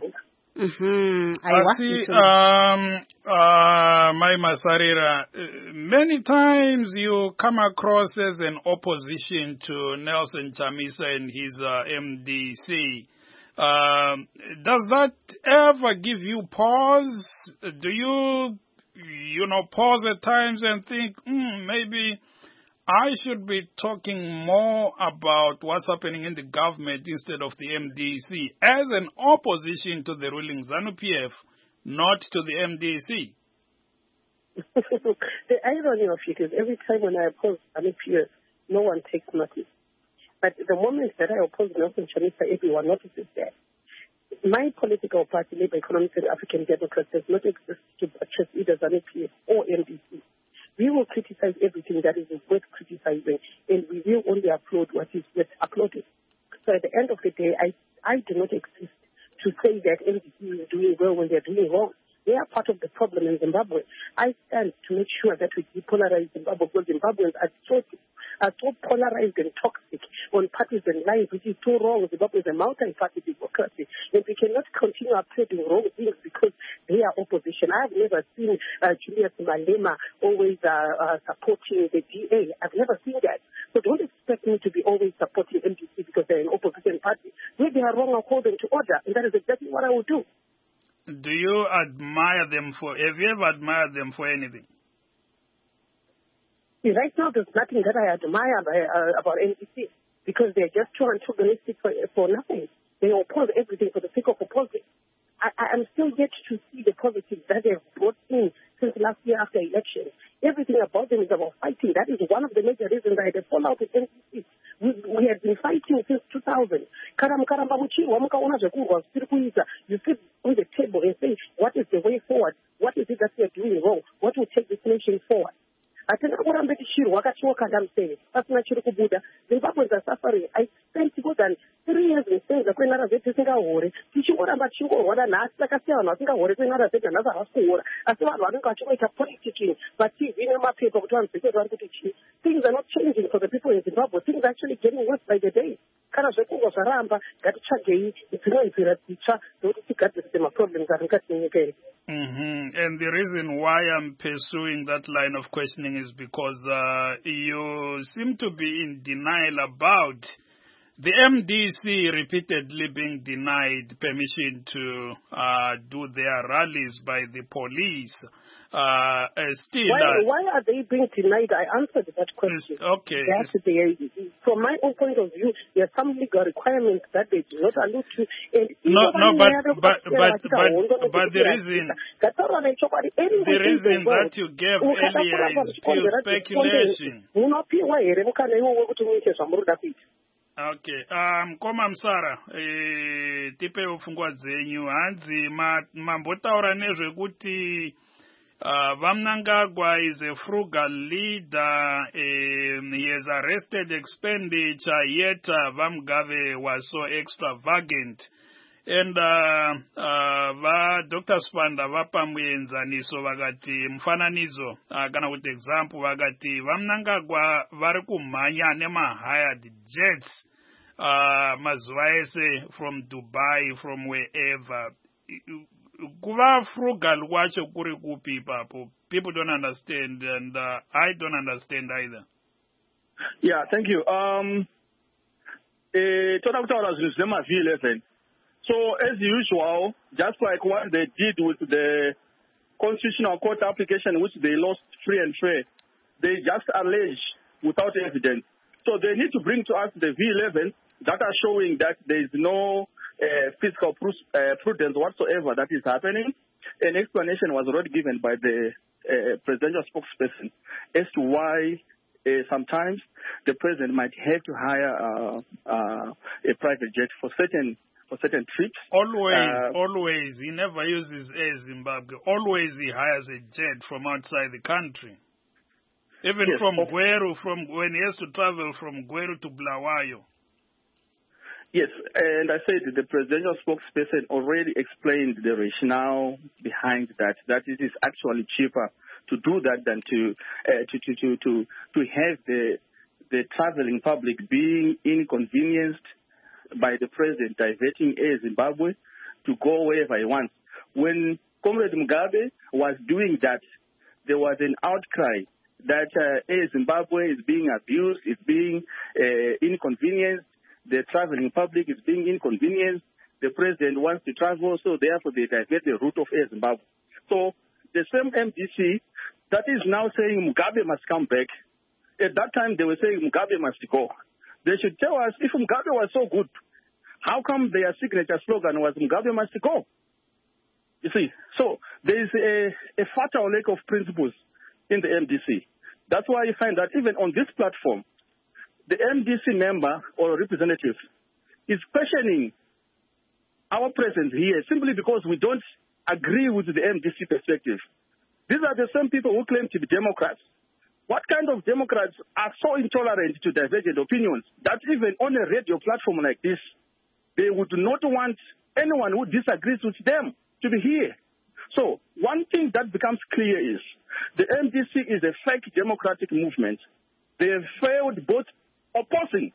Mm-hmm. I Uh, want see, you to. um, uh, my Masarira, uh, many times you come across as an opposition to Nelson Chamisa and his uh, M D C. Um, does that ever give you pause? Do you, you know, pause at times and think, hmm, maybe I should be talking more about what's happening in the government instead of the M D C as an opposition to the ruling ZANU-P F, not to the M D C? The irony of it is every time when I oppose ZANU-P F, no one takes notice. But the moment that I oppose Nelson Chamisa, everyone notices that. My political party, Labour Economics and African Democrats, does not exist to buttress either ZANU-P F or M D C. We will criticize everything that is worth criticizing, and we will only applaud what is worth applauding. So at the end of the day, I, I do not exist to say that M D C is doing well when they're doing wrong. They are part of the problem in Zimbabwe. I stand to make sure that we depolarize Zimbabwe, because Zimbabweans are so, are so polarized and toxic on parties and lines, which is so wrong. Zimbabwe is a multi-party democracy, and we cannot continue uploading wrong things because they are opposition. I have never seen uh, Julius Malema always uh, uh, supporting the D A. I've never seen that. So don't expect me to be always supporting M D C because they're an opposition party. Where they are wrong, I'll call them to order, and that is exactly what I will do. Do you admire them for, have you ever admired them for anything? See, right now, there's nothing that I admire by, uh, about M D C because they're just too antagonistic for, for nothing. They oppose everything for the sake of opposing. I, I am still yet to see the positives that they've brought in since last year after election. Everything about them is about fighting. That is one of the major reasons I had a fallout with M D C. We, we have been fighting since two thousand. Karam karamba muchirwa mukaona zvekurwa zvisiri kuita. You sit on the table and say, what is the way forward? What is it that we are doing wrong? What will take this nation forward? Hatina kurambe tichirwa wakachiwoka ndamuseve pasina chiri kubuda. Zimbabweans are suffering. I spent more than three years in Senza kwenara zetu tisingahore. Tichingoramba tichingorwara nhasi takasiya vanhu vasingahore kwenara zetu nhasi havasi kuhora. Asi vanhu vanenge vachingoita politicking paTV nemapepa kuti vanhu zvekwedu vari kuti chii. Things are not changing for the people in Zimbabwe. Things are actually getting worse by the day. Kana zvekurwa zvaramba ngatitsvagei dzimwe nzira dzitsva dzokuti tigadzirise maproblems ari mukati menyika yedu. Mm-hmm. And the reason why I'm pursuing that line of questioning is because uh, you seem to be in denial about the M D C repeatedly being denied permission to uh, do their rallies by the police. Uh, uh, still, why, uh, why are they being denied? I answered that question. Okay. That they, from my own point of view, there are some legal requirements that they do not allude to. And no, no, but but but but, but the reason the reason that you gave earlier is pure speculation. Okay. Um, koma Msara, eh, tipe ufungwa dzenyu hanzi mambotaura nezvekuti Uh, Vamnangagwa is a frugal leader. Um, he has arrested expenditure, yet uh, Vamgave was so extravagant. And uh, uh, va Doctor Spanda vapamuyenzaniso vakati mfananizo uh, kana kuti example vakati Vamnangagwa vari kumhanya nema-hired jets uh, mazuva ese from Dubai, from wherever. Kuva frugal kwacho kuri kupi papo. People don't understand, and uh, I don't understand either. Yeah, thank you. Um, eh, V eleven. So as usual, just like what they did with the Constitutional Court application, which they lost free and fair, they just allege without evidence. So they need to bring to us the V eleven that are showing that there is no Uh, fiscal uh, prudence whatsoever that is happening. An explanation was already given by the uh, presidential spokesperson as to why uh, sometimes the president might have to hire uh, uh, a private jet for certain for certain trips. Always, uh, always, he never uses Air Zimbabwe. Always he hires a jet from outside the country. Even yes, from Gweru, from when he has to travel from Gweru to Bulawayo. Yes, and I said the presidential spokesperson already explained the rationale behind that, that it is actually cheaper to do that than to uh, to, to, to, to, to have the the traveling public being inconvenienced by the president diverting Air Zimbabwe to go wherever he wants. When Comrade Mugabe was doing that, there was an outcry that uh, hey, Zimbabwe is being abused, is being uh, inconvenienced, the traveling public is being inconvenienced, the president wants to travel, so therefore they divert the route of Air Zimbabwe. So the same M D C that is now saying Mugabe must come back, at that time they were saying Mugabe must go. They should tell us, if Mugabe was so good, how come their signature slogan was Mugabe must go? You see, so there is a, a fatal lack of principles in the M D C. That's why you find that even on this platform, the M D C member or representative is questioning our presence here simply because we don't agree with the M D C perspective. These are the same people who claim to be Democrats. What kind of Democrats are so intolerant to divergent opinions that even on a radio platform like this, they would not want anyone who disagrees with them to be here? So one thing that becomes clear is the M D C is a fake democratic movement. They have failed both opposing.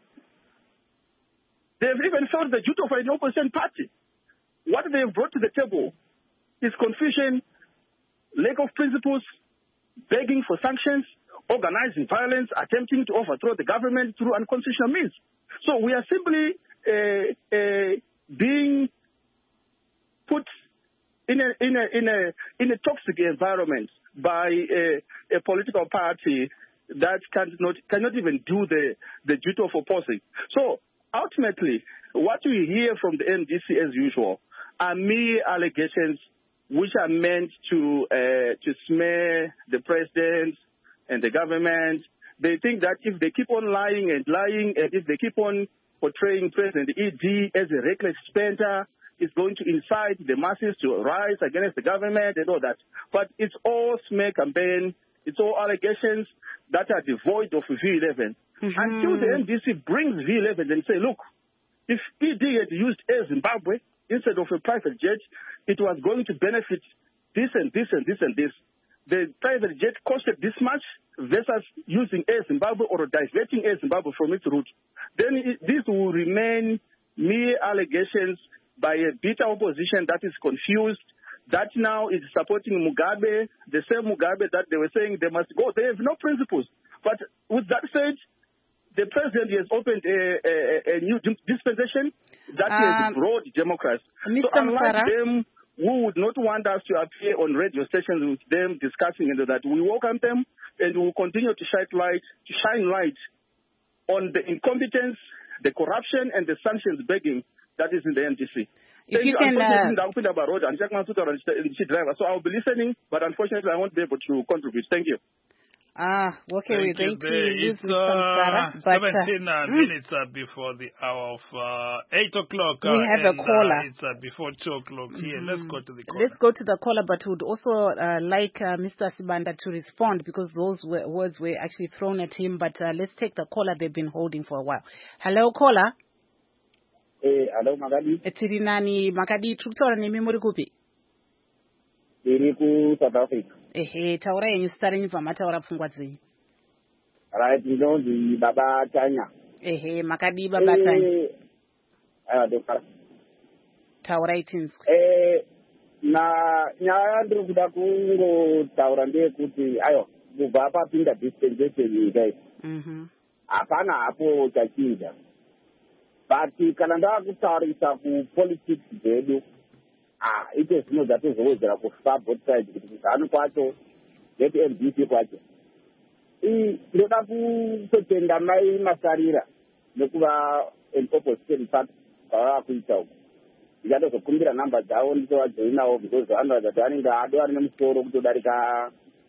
They have even failed the duty of an opposition party. What they have brought to the table is confusion, lack of principles, begging for sanctions, organizing violence, attempting to overthrow the government through unconstitutional means. So we are simply uh, uh, being put in a in a in a in a toxic environment by a, a political party that cannot cannot even do the the duty of opposing. So ultimately, what we hear from the M D C as usual are mere allegations which are meant to uh, to smear the president and the government. They think that if they keep on lying and lying, and if they keep on portraying President E D as a reckless spender, it's going to incite the masses to rise against the government and all that. But it's all smear campaign. It's all allegations that are devoid of V eleven. Mm-hmm. Until the M D C brings V eleven and say, look, if E D had used Air Zimbabwe instead of a private jet, it was going to benefit this and this and this and this. The private jet costed this much versus using Air Zimbabwe or diverting Air Zimbabwe from its route. Then it, this will remain mere allegations by a bitter opposition that is confused, that now is supporting Mugabe, the same Mugabe that they were saying they must go. They have no principles. But with that said, the president has opened a, a, a new dispensation that um, has broad democracy. Mister So unlike Mfara, them, who would not want us to appear on radio stations with them discussing into that, we welcome them and we will continue to shine light, to shine light on the incompetence, the corruption, and the sanctions begging that is in the M D C. If Thank you can, uh, so I'll be listening, but unfortunately I won't be able to contribute. Thank you. Ah, okay, we're going to lose It's Mister uh, Mfara, but, seventeen uh, minutes uh, before the hour of uh, eight o'clock. We uh, have and, a caller. Uh, it's uh, before two o'clock here. Mm-hmm. Let's go to the caller. Let's go to the caller, but would also uh, like uh, Mister Sibanda to respond because those were, words were actually thrown at him. But uh, let's take the caller they've been holding for a while. Hello, caller. Eh, hello, Makadi. Tiri nani Makadi tukutaura nemi muri kupi? Iri ku South Africa. Ehe, taura yenyu sitari nyibva mataura pfungwa dzenyu. Right, ndinonzi Baba Tanya. Ehe, Makadi Baba Tanya. Eh, ah, dokara. Taura itinzwe. Eh, na nyaya ndiri kuda kungotaura ndeyekuti ayo kubva papinda dispensation nyika iyi. Mhm. Hapana hapo chachinja. But kana ndakutaurisa kupolitics dzedu, ah, ite zvino zvatozowedzera kufa both sides kuti zano kwacho ndeti M D C kwacho. Ndoda kutotenda mai Masarira nekuva an opposition party kwavava kuita uko. Ndichatozokumbira namba dzavo ndichovajoinawo because vanoratidza kuti vanenge ado vari nemusoro kutodarika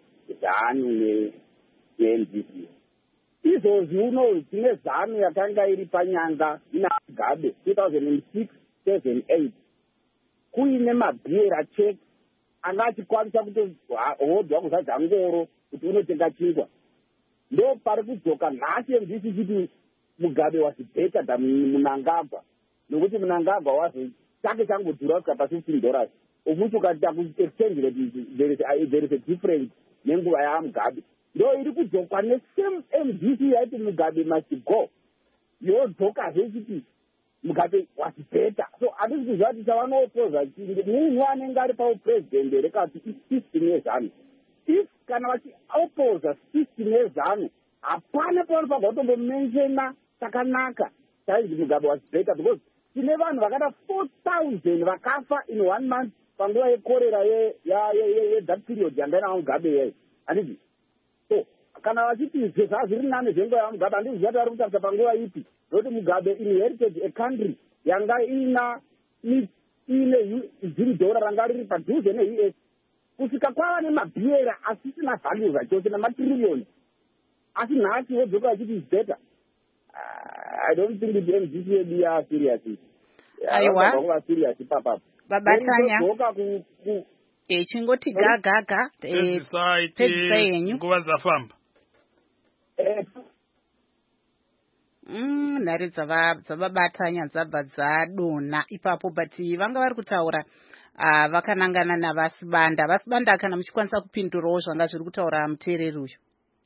zanu ne-M D C. Izvozvi uno tine zanu yakanga iri panyanga ina Mugabe two thousand six, seven, eight kuine mabhiera check anga achikwanisa kutohodhwa kuzadza ngoro kuti unotenga chingwa. Ndo pari kudzoka nhasi M D C kuti Mugabe was better than Mnangagwa, nokuti Mnangagwa was chake changodhura kusvika pa fifteen dollars ukuthi ukaita ku-exchange rate there is a, there is a difference nenguva yaMugabe. Ndo iri kudzokwa nesame M D C yaiti Mugabe must go. Yodzoka zvekuti Mugabe was better. So handisi kuziva kuti chavanopoza chinge munhu anenge ari paupurezidendi rekati isystem yezanu. If kana vachiopoza system yezanu hapana pavanofagwa kutombomenshena chakanaka chainzi Mugabe was better, because tine vanhu vakada four thousand vakafa in one month panguva yekorera yethat period yangaina Mugabe yeyo. Handiti so kana vachiti zvezva zviri nane zvenguva yaMugabe handiziva kuti vari kutarisa panguva ipi, nokuti Mugabe inherited a country yanga ina ine ziri dhora ranga riri padhuze ne-U S kusvika kwava nemabhiyera asisina value zvachose nematiriyoni, asi nhasi vodzoka vachiti is better. I don't think the M D C yedu ya serious. Aiwa kuva serious papapo babatanya eh chingoti gagaga eh society nguva dzafamba. Mm, nhare dzavabatanya dzabva dzadonha ipapo, but vanga vari kutaura uh, vakanangana navasibanda. Vasibanda kana muchikwanisa kupindurawo zvanga zviri kutaura muteereri uyu.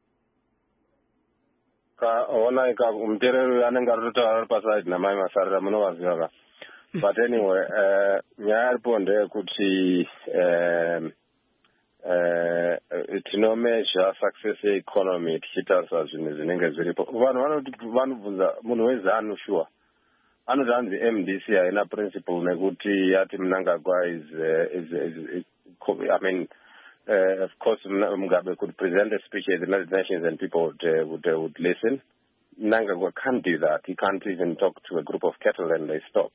Ona ika muteereri uyu anenge aritotaura ari pasaidi namai Masarira munovaziva ka. But anyway, uh, nyaya iripo ndeyekuti um, uh, tinomeasure success yeeconomy tichitarisa zvinhu zvinenge zviripo. Vanhu vanoti vanobvunza munhu wezanu sure anoti hanzi M D C haina principle nekuti yati Mnangagwa is, uh, is, is, is, I mean, uh, of course Mugabe could present a speech at the United Nations and people would, uh, would, uh, would listen. Mnangagwa can't do that. He can't even talk to a group of cattle and they stop.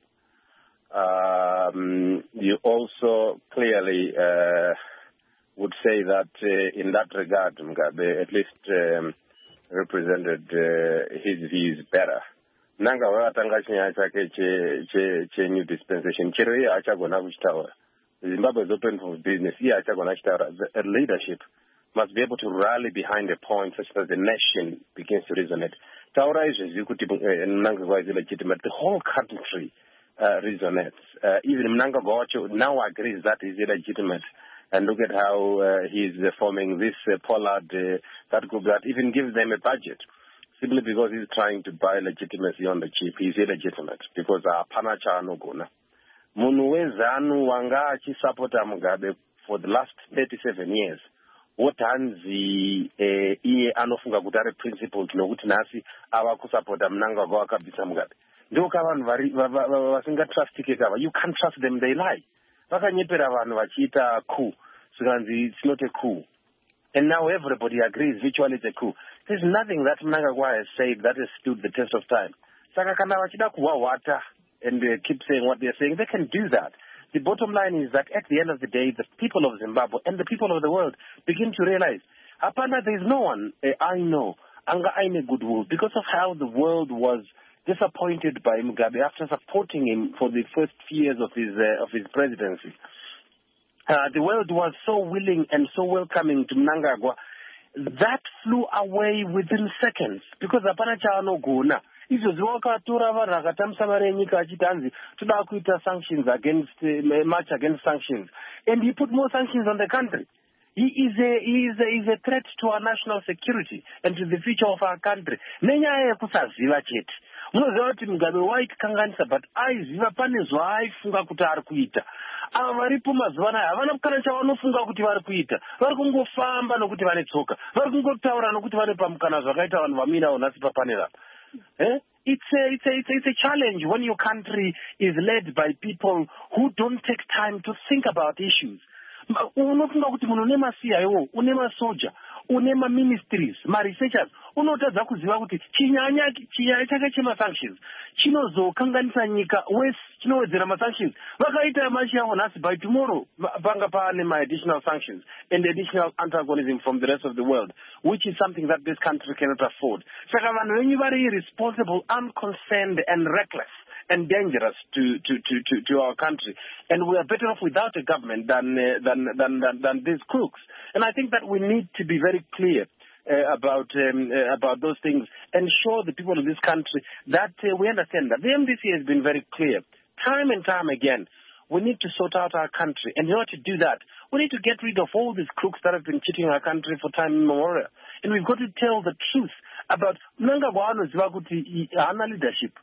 Um, you also clearly uh, would say that uh, in that regard, Mugabe at least um, represented uh, his views better. Mnangagwa atanga chinyaya chake che che new dispensation chero iye achagona kuchitaura. Zimbabwe is open for business. Iye achagona kuchitaura. The leadership must be able to rally behind a point such that the nation begins to resonate. Taura is kuti Mnangagwa is illegitimate. The whole country Uh, resonates. Uh, even Mnangagwa now agrees that he's illegitimate. And look at how uh, he's uh, forming this uh, Pollard, uh, that group that even gives them a budget. Simply because he's trying to buy legitimacy on the cheap. He's illegitimate. Because hapana cha anogona. Munhu wezanu wanga achisapota Mugabe for the last thirty-seven years. What hanzi uh, iye anofunga kuti ari principled nokuti nasi ava kusapota Mnangagwa akabvisa Mugabe. Ndoka vanhu vasingatrustike kava. You can't trust them, they lie. Vakanyepera vanhu vachiita coup. Sikanzi it's not a coup. And now everybody agrees virtually it's a coup. There's nothing that Mnangagwa has said that has stood the test of time. Saka kana vachida kuwawata and they keep saying what they're saying, they can do that. The bottom line is that at the end of the day, the people of Zimbabwe and the people of the world begin to realize, apana, there is no one uh, I know, anga aine goodwill, because of how the world was disappointed by Mugabe after supporting him for the first few years of his uh, of his presidency. Uh, the world was so willing and so welcoming to Mnangagwa that flew away within seconds because hapana chaanogona. Izvo zvawakatora vanhu akatamisa mari yenyika achitanzi toda kuita sanctions against uh, march against sanctions, and he put more sanctions on the country. He is a he is a, is a threat to our national security and to the future of our country. Nenyaya yekusaziva chete. Munoziva kuti Mugabe waitikanganisa, but aiziva pane zvaaifunga kuti ari kuita. Ava varipo mazuva anaya havana kukana chavanofunga kuti vari kuita. Vari kungofamba nokuti vane tsoka. Vari kungotaura nokuti vane pamukana zvakaita vanhu vaminawo nhasi papanera. Eh? It's a, it's, a, it's, a, it's a challenge when your country is led by people who don't take time to think about issues. Unofunga kuti munhu une ma-C I O, une ma-soja, une ma-ministries, ma-researchers, unotadza kuziva kuti chinyanya chinyanya chake chema-sanctions chinozokanganisa nyika wese, chinowedzera ma-sanctions. Vakaita machi yavo nhasi, by tomorrow panga pane ma-additional sanctions and additional antagonism from the rest of the world, which is something that this country cannot afford. Saka vanhu venyu vari irresponsible, unconcerned and reckless and dangerous to, to, to, to, to our country. And we are better off without a government than, uh, than, than, than, than these crooks. And I think that we need to be very clear uh, about, um, uh, about those things and show the people of this country that uh, we understand that. The M D C has been very clear, time and time again. We need to sort out our country. And in order to do that, we need to get rid of all these crooks that have been cheating our country for time immemorial. And we've got to tell the truth about Mnangagwa anoziva kuti hana leadership.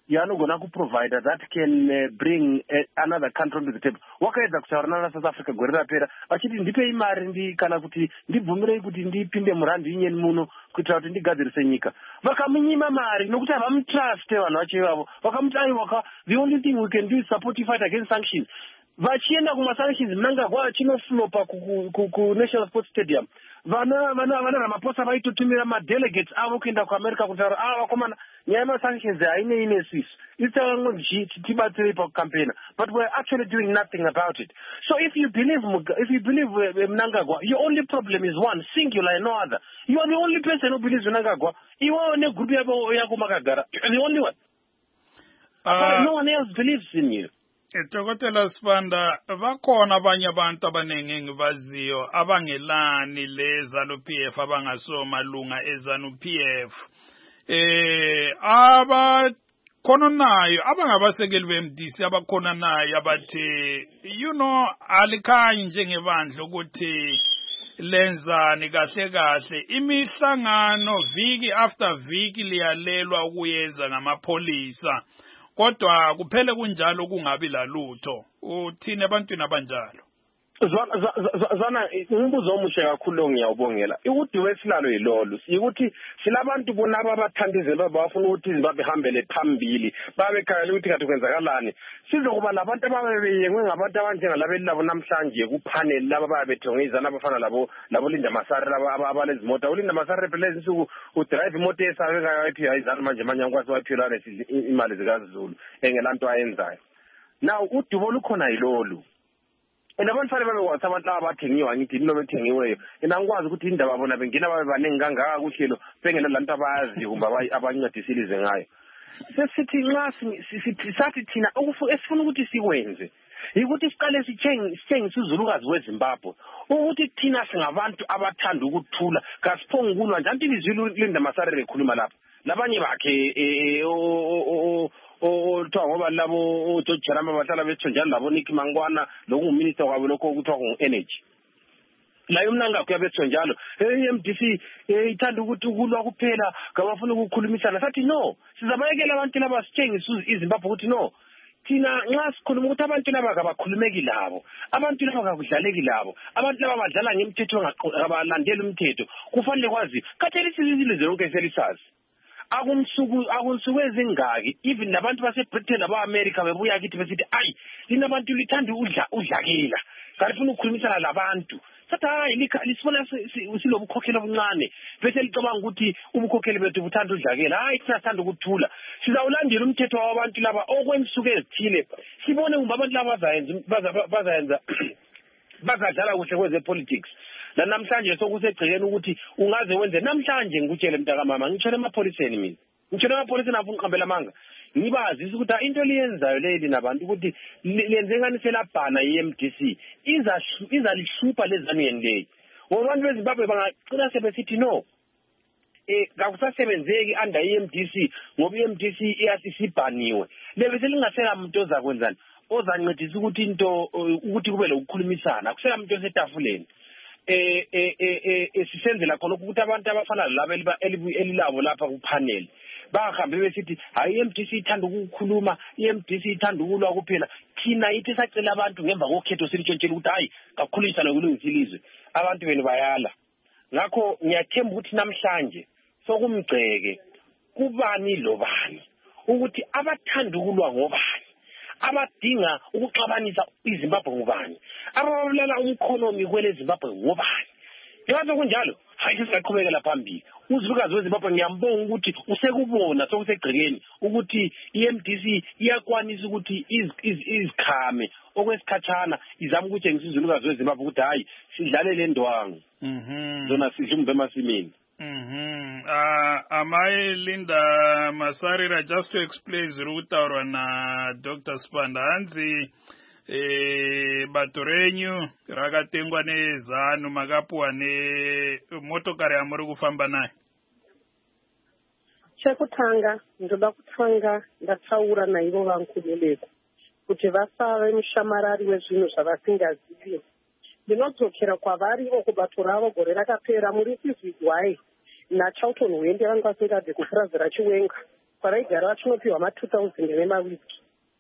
yaanogona kuprovida that can uh, bring uh, another country onto the table. Wakaedza kutaurana naSouth Africa gore rapera vachiti ndipei mari ndi kana kuti ndibvumirei kuti ndipinde murandi inyeni muno kuitira kuti ndigadzirise nyika. Vakamunyima mari nokuti havamutruste vanhu vacho ivavo. Vakamuti aiwa, the only thing we can do is support you fight against sanctions. Vachienda kumasanctions Mnangagwa achinoflopa ku National Sports Stadium. Vana vana vana Ramaphosa vaitotumira madelegates avo kuenda kuAmerica kutaura ah vakomana nyaya yemasanctions haine inesis. Itaangoti tibatsirei pakucampaigna. But we're actually doing nothing about it. So if you believe if you believe Mnangagwa, your only problem is one, singular and no other. You are the only person who believes Mnangagwa. You are ne group yako makagara. The only one. Uh, no one else believes in you. Dokotela Sibanda, bakhona abanye abantu abaningi engibaziyo abangelani leZANU-P F abangasomalunga eZANU-P F. Eh aba khona nayo abangabasekeli be-M D C abakhona nayo abathi you know alikhanyi njengebandla ukuthi lenzani kahle kahle imihlangano viki after viki liyalelwa ukuyenza ngamapholisa. Kodwa kuphele kunjalo kungabi lalutho uthini ebantwini abanjalo. Zwana umbuzo omuhle kakhulu ngiyawubongela. Ukuthi wesilalo yilolu ukuthi silabantu bona ababathandizela bafuna ukuthi Zimbabwe ihambele phambili babe khaya ukuthi kathi kwenzakalani. Sizokuba labantu ababeyengwe ngabantu abanjengalabeli labo namhlanje kupanel laba babethongizana abafana labo labo Linda Masare laba abalezimoto uLinda Masare phela insuku udrive imoto esabe ngayithi ayizana manje manje ngikwazi waphila imali zikaZulu engelanto ayenzayo. Now udubo lukhona yilolu. And abantu fanele babe wathi abantu abathengiwa ngithi noma bethengiweyo engikwazi ukuthi indaba bona bengena babe baningi kangaka kuhlelo bengena lantu abazi kumbe abancedisilize ngayo. Sesithi nxa sithi thina esifuna ukuthi sikwenze ukuthi siqale sithengi sithengi sizulukazi weZimbabwe ukuthi thina singabantu abathanda ukuthula kasiphongukulwa njalo ilizwi Linda Masare ekhuluma lapha labanye bakhe eh othiwa ngoba labo uJohn Jarama bahlala bethu njalo labo Nick Mangwana lokunguminister wabo lokho ukuthiwa ngo-energy. La umnanga kuyabethu njalo i-M D C ithanda ukuthi ukulwa kuphela ngabafuna ukukhulumisana sathi no sizabayekela abantu laba sithengisa iZimbabwe ukuthi no thina nxa sikhuluma ukuthi abantu laba abakhulumeki labo abantu laba akudlaleki labo abantu laba badlala ngemithetho ngabalandela umthetho kufanele kwazi katheli sizizile zonke selisazi. Akumsuku akunsuku ezingaki even nabantu baseBritain aba-America bebuya kithi besithi ayi lina bantu lithanda udla udlakela kalifuna ukukhulumisana labantu sathi hayi lisibona silobukhokheli obuncane bese licabanga ukuthi ubukhokheli bethu buthanda udlakela hayi siyasithanda ukuthula sizawulandela umthetho wabantu laba okwensuku ezithile sibone kumbe abantu laba bazayenza bazayenza bazadlala kuhle kweze politics. La namhlanje sokusegcikeni ukuthi ungaze wenze namhlanje ngikutshele mntaka mama ngitshele emapholiseni mina ngitshele emapholiseni afuna uqhambela manga ngibazisa ukuthi into liyenzayo leli nabantu ukuthi lenze ngani selabhana i-M D C iza izalihlupha lezanu yenleyi abantu beZimbabwe bangaqina sebesithi no eh kakusasebenzeki under i-M D C ngoba i-M D C iyasisibhaniwe lebe selingasela umuntu ozakwenzani ozancedisa ukuthi into ukuthi kube lokukhulumisana akusela umuntu osetafuleni. Eh eh eh sisenzela khona ukuthi abantu abafana laba elilabo lapha kupanel bahambe besithi hayi i-M D C ithanda ukukhuluma i-M D C ithanda ukulwa kuphela thina ithi sacela abantu ngemva kokhetho silitshentshela ukuthi hayi kakhulumisana kulungisa ilizwe abantu benu bayala. Ngakho ngiyathemba ukuthi namhlanje sokumgceke kubani lobani ukuthi abathanda ukulwa ngobani abadinga ukuxabanisa iZimbabwe ngobani ababulala umkhonomi kwele Zimbabwe ngobani. Ngabe kunjalo hayi sisaqhubekela phambili uzulukazi weZimbabwe ngiyambonga ukuthi usekubona sokusegcikeni ukuthi i-M D C iyakwanisa ukuthi izikhame okwesikhatshana izama ukutshengisa izulukazi weZimbabwe ukuthi hayi sidlale le ndwangu mhm zona sidlumbe emasimini. Mhm ah amaye Linda Masare just to explain zirutaurwa na Doctor Sibanda hanzi eh batorenyu rakatengwa neZANU makapuwa ne motokari amuri kufamba nayo. Chekutanga ndoda kutanga ndatsaura naivo vankuleleko kuti vasave mushamarari wezvinhu zvavasingazivi. Ndinodzokera kwavari okubato ravo gore rakapera muri sizigwai naCharlton Wende vanga vasingabve kufurazira chiwenga vaigara vachinopiwa ma-two thousand nemawiki.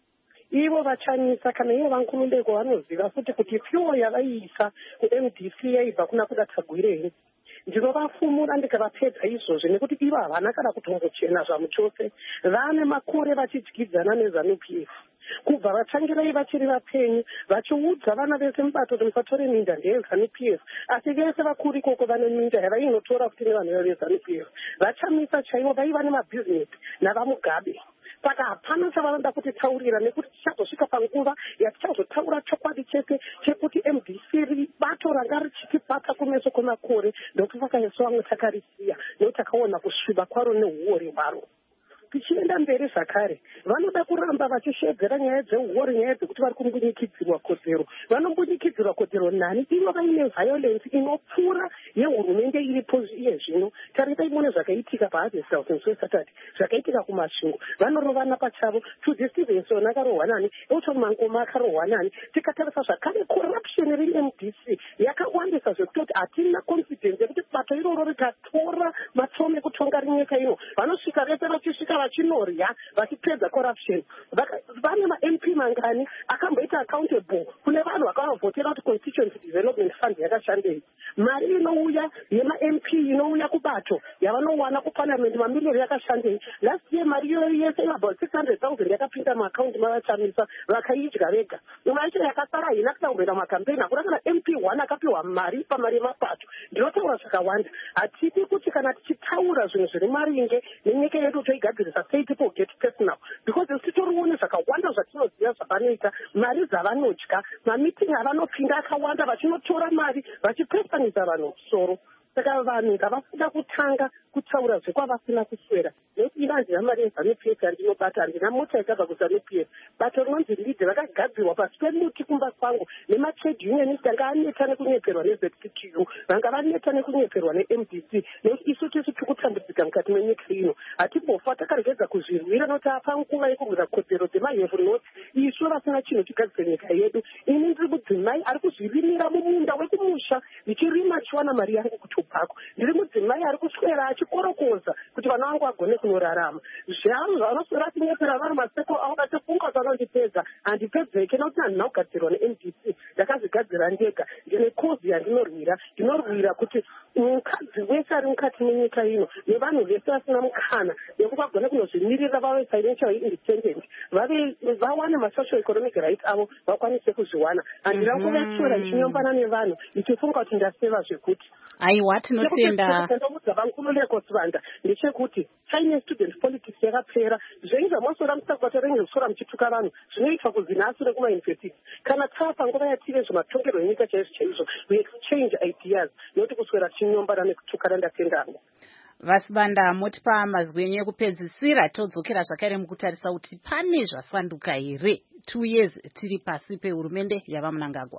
Ivo vachamisa kana ivo vankululeko vanoziva futi kuti fyuwo yavaiisa ku-M D C yaibva kuna kudatagwirei. Ndinovafumura ndikavapedza izvozvo nekuti ivo havana kana kutombochena zvamuchose. Vane makore vachidyidzana neZANU P F. Kubva vatangirai vachiri vapenyu vachiudza vana vese mubato kuti musatore minda ndeyeZANU P F. Asi vese vakuru ikoko vane minda yavainotora kuti nevanhu veZANU P F. Vachamisa chaivo vaiva nemabhizinesi navamugabe. Saka hapana chavanoda kutitaurira nekuti tichazosvika panguva yatichazotaura chokwadi chete chekuti M D C bato ranga richitibata kumeso kwemakore ndokuti vakaiswa vamwe takarisiya nekuti takaona kusviba kwaro neuori hwaro. Tichienda mberi zvakare vanoda kuramba vachishedzera nyaya dzeuori, nyaya dzekuti vari kumbunyikidzirwa kodzero. Vanombunyikidzirwa kodzero nani? Ivo vaine violence inopfuura yehurumende iripo iye zvino. Tarirai muone zvakaitika paHarvest House neSource Saturday, zvakaitika kumasvingo. Vanorovana pachavo. Tudzi Stevenson akarohwa nani, Elton Mangoma akarohwa nani. Tikatarisa zvakare corruption iri M D C yakawandisa zvekutoti hatina confidence yekuti bato iroro rikatora matsome kutonga rinyika ino vanosvika vese vachisvika vachinorya vachipedza corruption. Vane ma-M P mangani akamboita accountable kune vanhu vakavavhotera kuti constituency development fund yakashandei. Mari inouya yema-M P inouya kubato yavanowana kuparliament mamiliyoni yakashandei. Last year mari iyoyo yese about six hundred thousand yakapinda muaccount mavachamisa vakaidya vega. Imwe yacho yakasara haina kutaurira makampeni. Hakuna kana M P one akapiwa mari pamari yemapato. Ndinotaura zvakawanda. Hatidi kuti kana tichitaura zvinhu zviri maringe nenyika yedu toigadzirisa sei people get personal, because titorione zvakawanda zvatinoziva zvavanoita, mari dzavanodya, mamitingi avanopinda akawanda vachinotora mari vachipesanisa vanhu musoro. Saka vanhu ngavafunda kutanga kutaura zvekwavasina kuswera. Nekuti ina handina mari yeZANU P F yandinobata, handina mota yakabva kuZANU P F. Bato rinonzi lidhe vakagadzirwa pasi pemuti kumba kwangu nematrade unionist anga aneta nekunyeperwa neZ P Q U, vanga vaneta nekunyeperwa ne-M D C. Nekuti isu tisu tiri kutambudzika mukati menyika ino. Hatimbofa takaregedza kuzvirwira nokuti apa nguva yekurwira kodzero dzemahevu noti isu vasina chinhu tigadzire nyika yedu. Ini ndiri mudzimai ari kuzvirimira mumunda wekumusha ndichirima chiwana mari yangu kutobhako. Ndiri mudzimai ari kuswera achikorokoza kuti vana vangu vagone kunorarama. Zvavo zvanoswera tinyepera vari maseko avo katifunga zvanondipedza handipedzeke nokuti handina kugadzirwa ne-M D C. Ndakazvigadzira ndega. Ndine kozi yandinorwira. Ndinorwira kuti mukadzi wese ari mukati menyika ino nevanhu vese vasina mukana yekuti vagone kunozvimirira vave financially independent, vave vawane masocial economic rights avo vakwanise kuzviwana. Handina kuveswera ndichinyombana nevanhu ndichifunga kuti ndaseva zvekuti aiwa tinotenda ndokuudza vankululeko sivanda ndechekuti Chinese student politics yakapera. Zvenyu zvamosora musakubata renge kusora muchituka vanhu zvinoitwa kuzinhasi rekumayunivhesiti. Kana tafa nguva yative zvematongerwo enyika chaizvo chaizvo, we exchange ideas nokuti kuswera tichinyombana nekutukana. Ndatendamo Vasibanda motipa mazwi enyu ekupedzisira todzokera zvakare mukutarisa kuti pane zvasanduka here two years tiri pasi pehurumende yava Mnangagwa.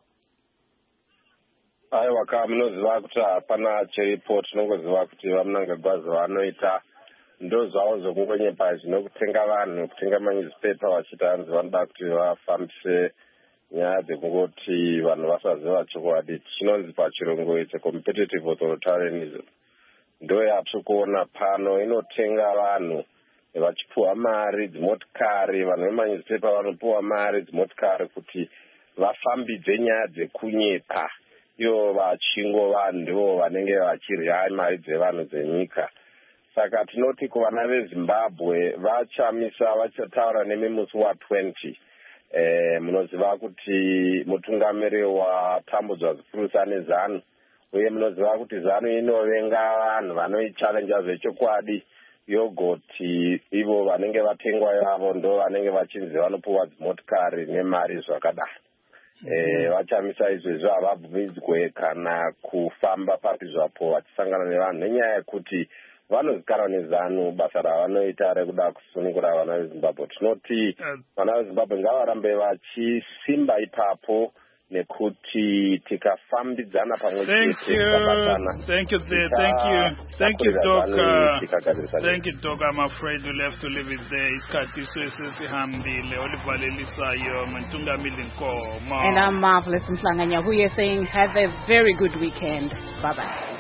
Aiwa, ka munoziva kuti hapana chiripo. Tinongoziva kuti vaMnangagwa zvavanoita ndo zvavo zvokungonyepa zvinokutenga vanhu, kutenga manewspaper vachiita hanzi vanoda kuti vafambise nyaya dzekungoti vanhu vasaziva chokwadi. Chinonzi pachirungu it's a competitive authoritarianism. Ndo yatiri kuona pano, inotenga vanhu vachipuwa mari dzimotikari, vanhu vemanewspaper vanopuwa mari dzimotikari kuti vafambidze nyaya dzekunyepa. Ivo vachingova ndivo vanenge vachirya mari dzevanhu dzenyika. Saka tinoti kuvana veZimbabwe vachamisa vachataura nemi musi wa20. Eh, munoziva kuti mutungamiri watambudzwa zvifurusa neZANU, uye munoziva kuti ZANU inovenga vanhu vanoichallenja zvechokwadi, yogoti ivo vanenge vatengwa yavo ndo vanenge vachinzi vanopuwa dzimotikari nemari zvakadaro. Eh, vachamisa izvezvo havabvumidzwe kana kufamba papi zvapo vachisangana nevanhu nenyaya yekuti vanozikanwa neZANU basa ravanoita rekuda kusunungura vana veZimbabwe. Tinoti vana veZimbabwe ngavarambe vachisimba ipapo nekuti tikafambidzana pamwe chete tikabatana. Thank you, thank you, thank you, Doc. Uh, thank you, Doc. I'm afraid we'll have to leave it there. Isikhathi sesihambile olivalelisayo Mntungamili Nkomo. And I'm Marvelous Mhlanga Nyahuye saying have a very good weekend. Bye bye.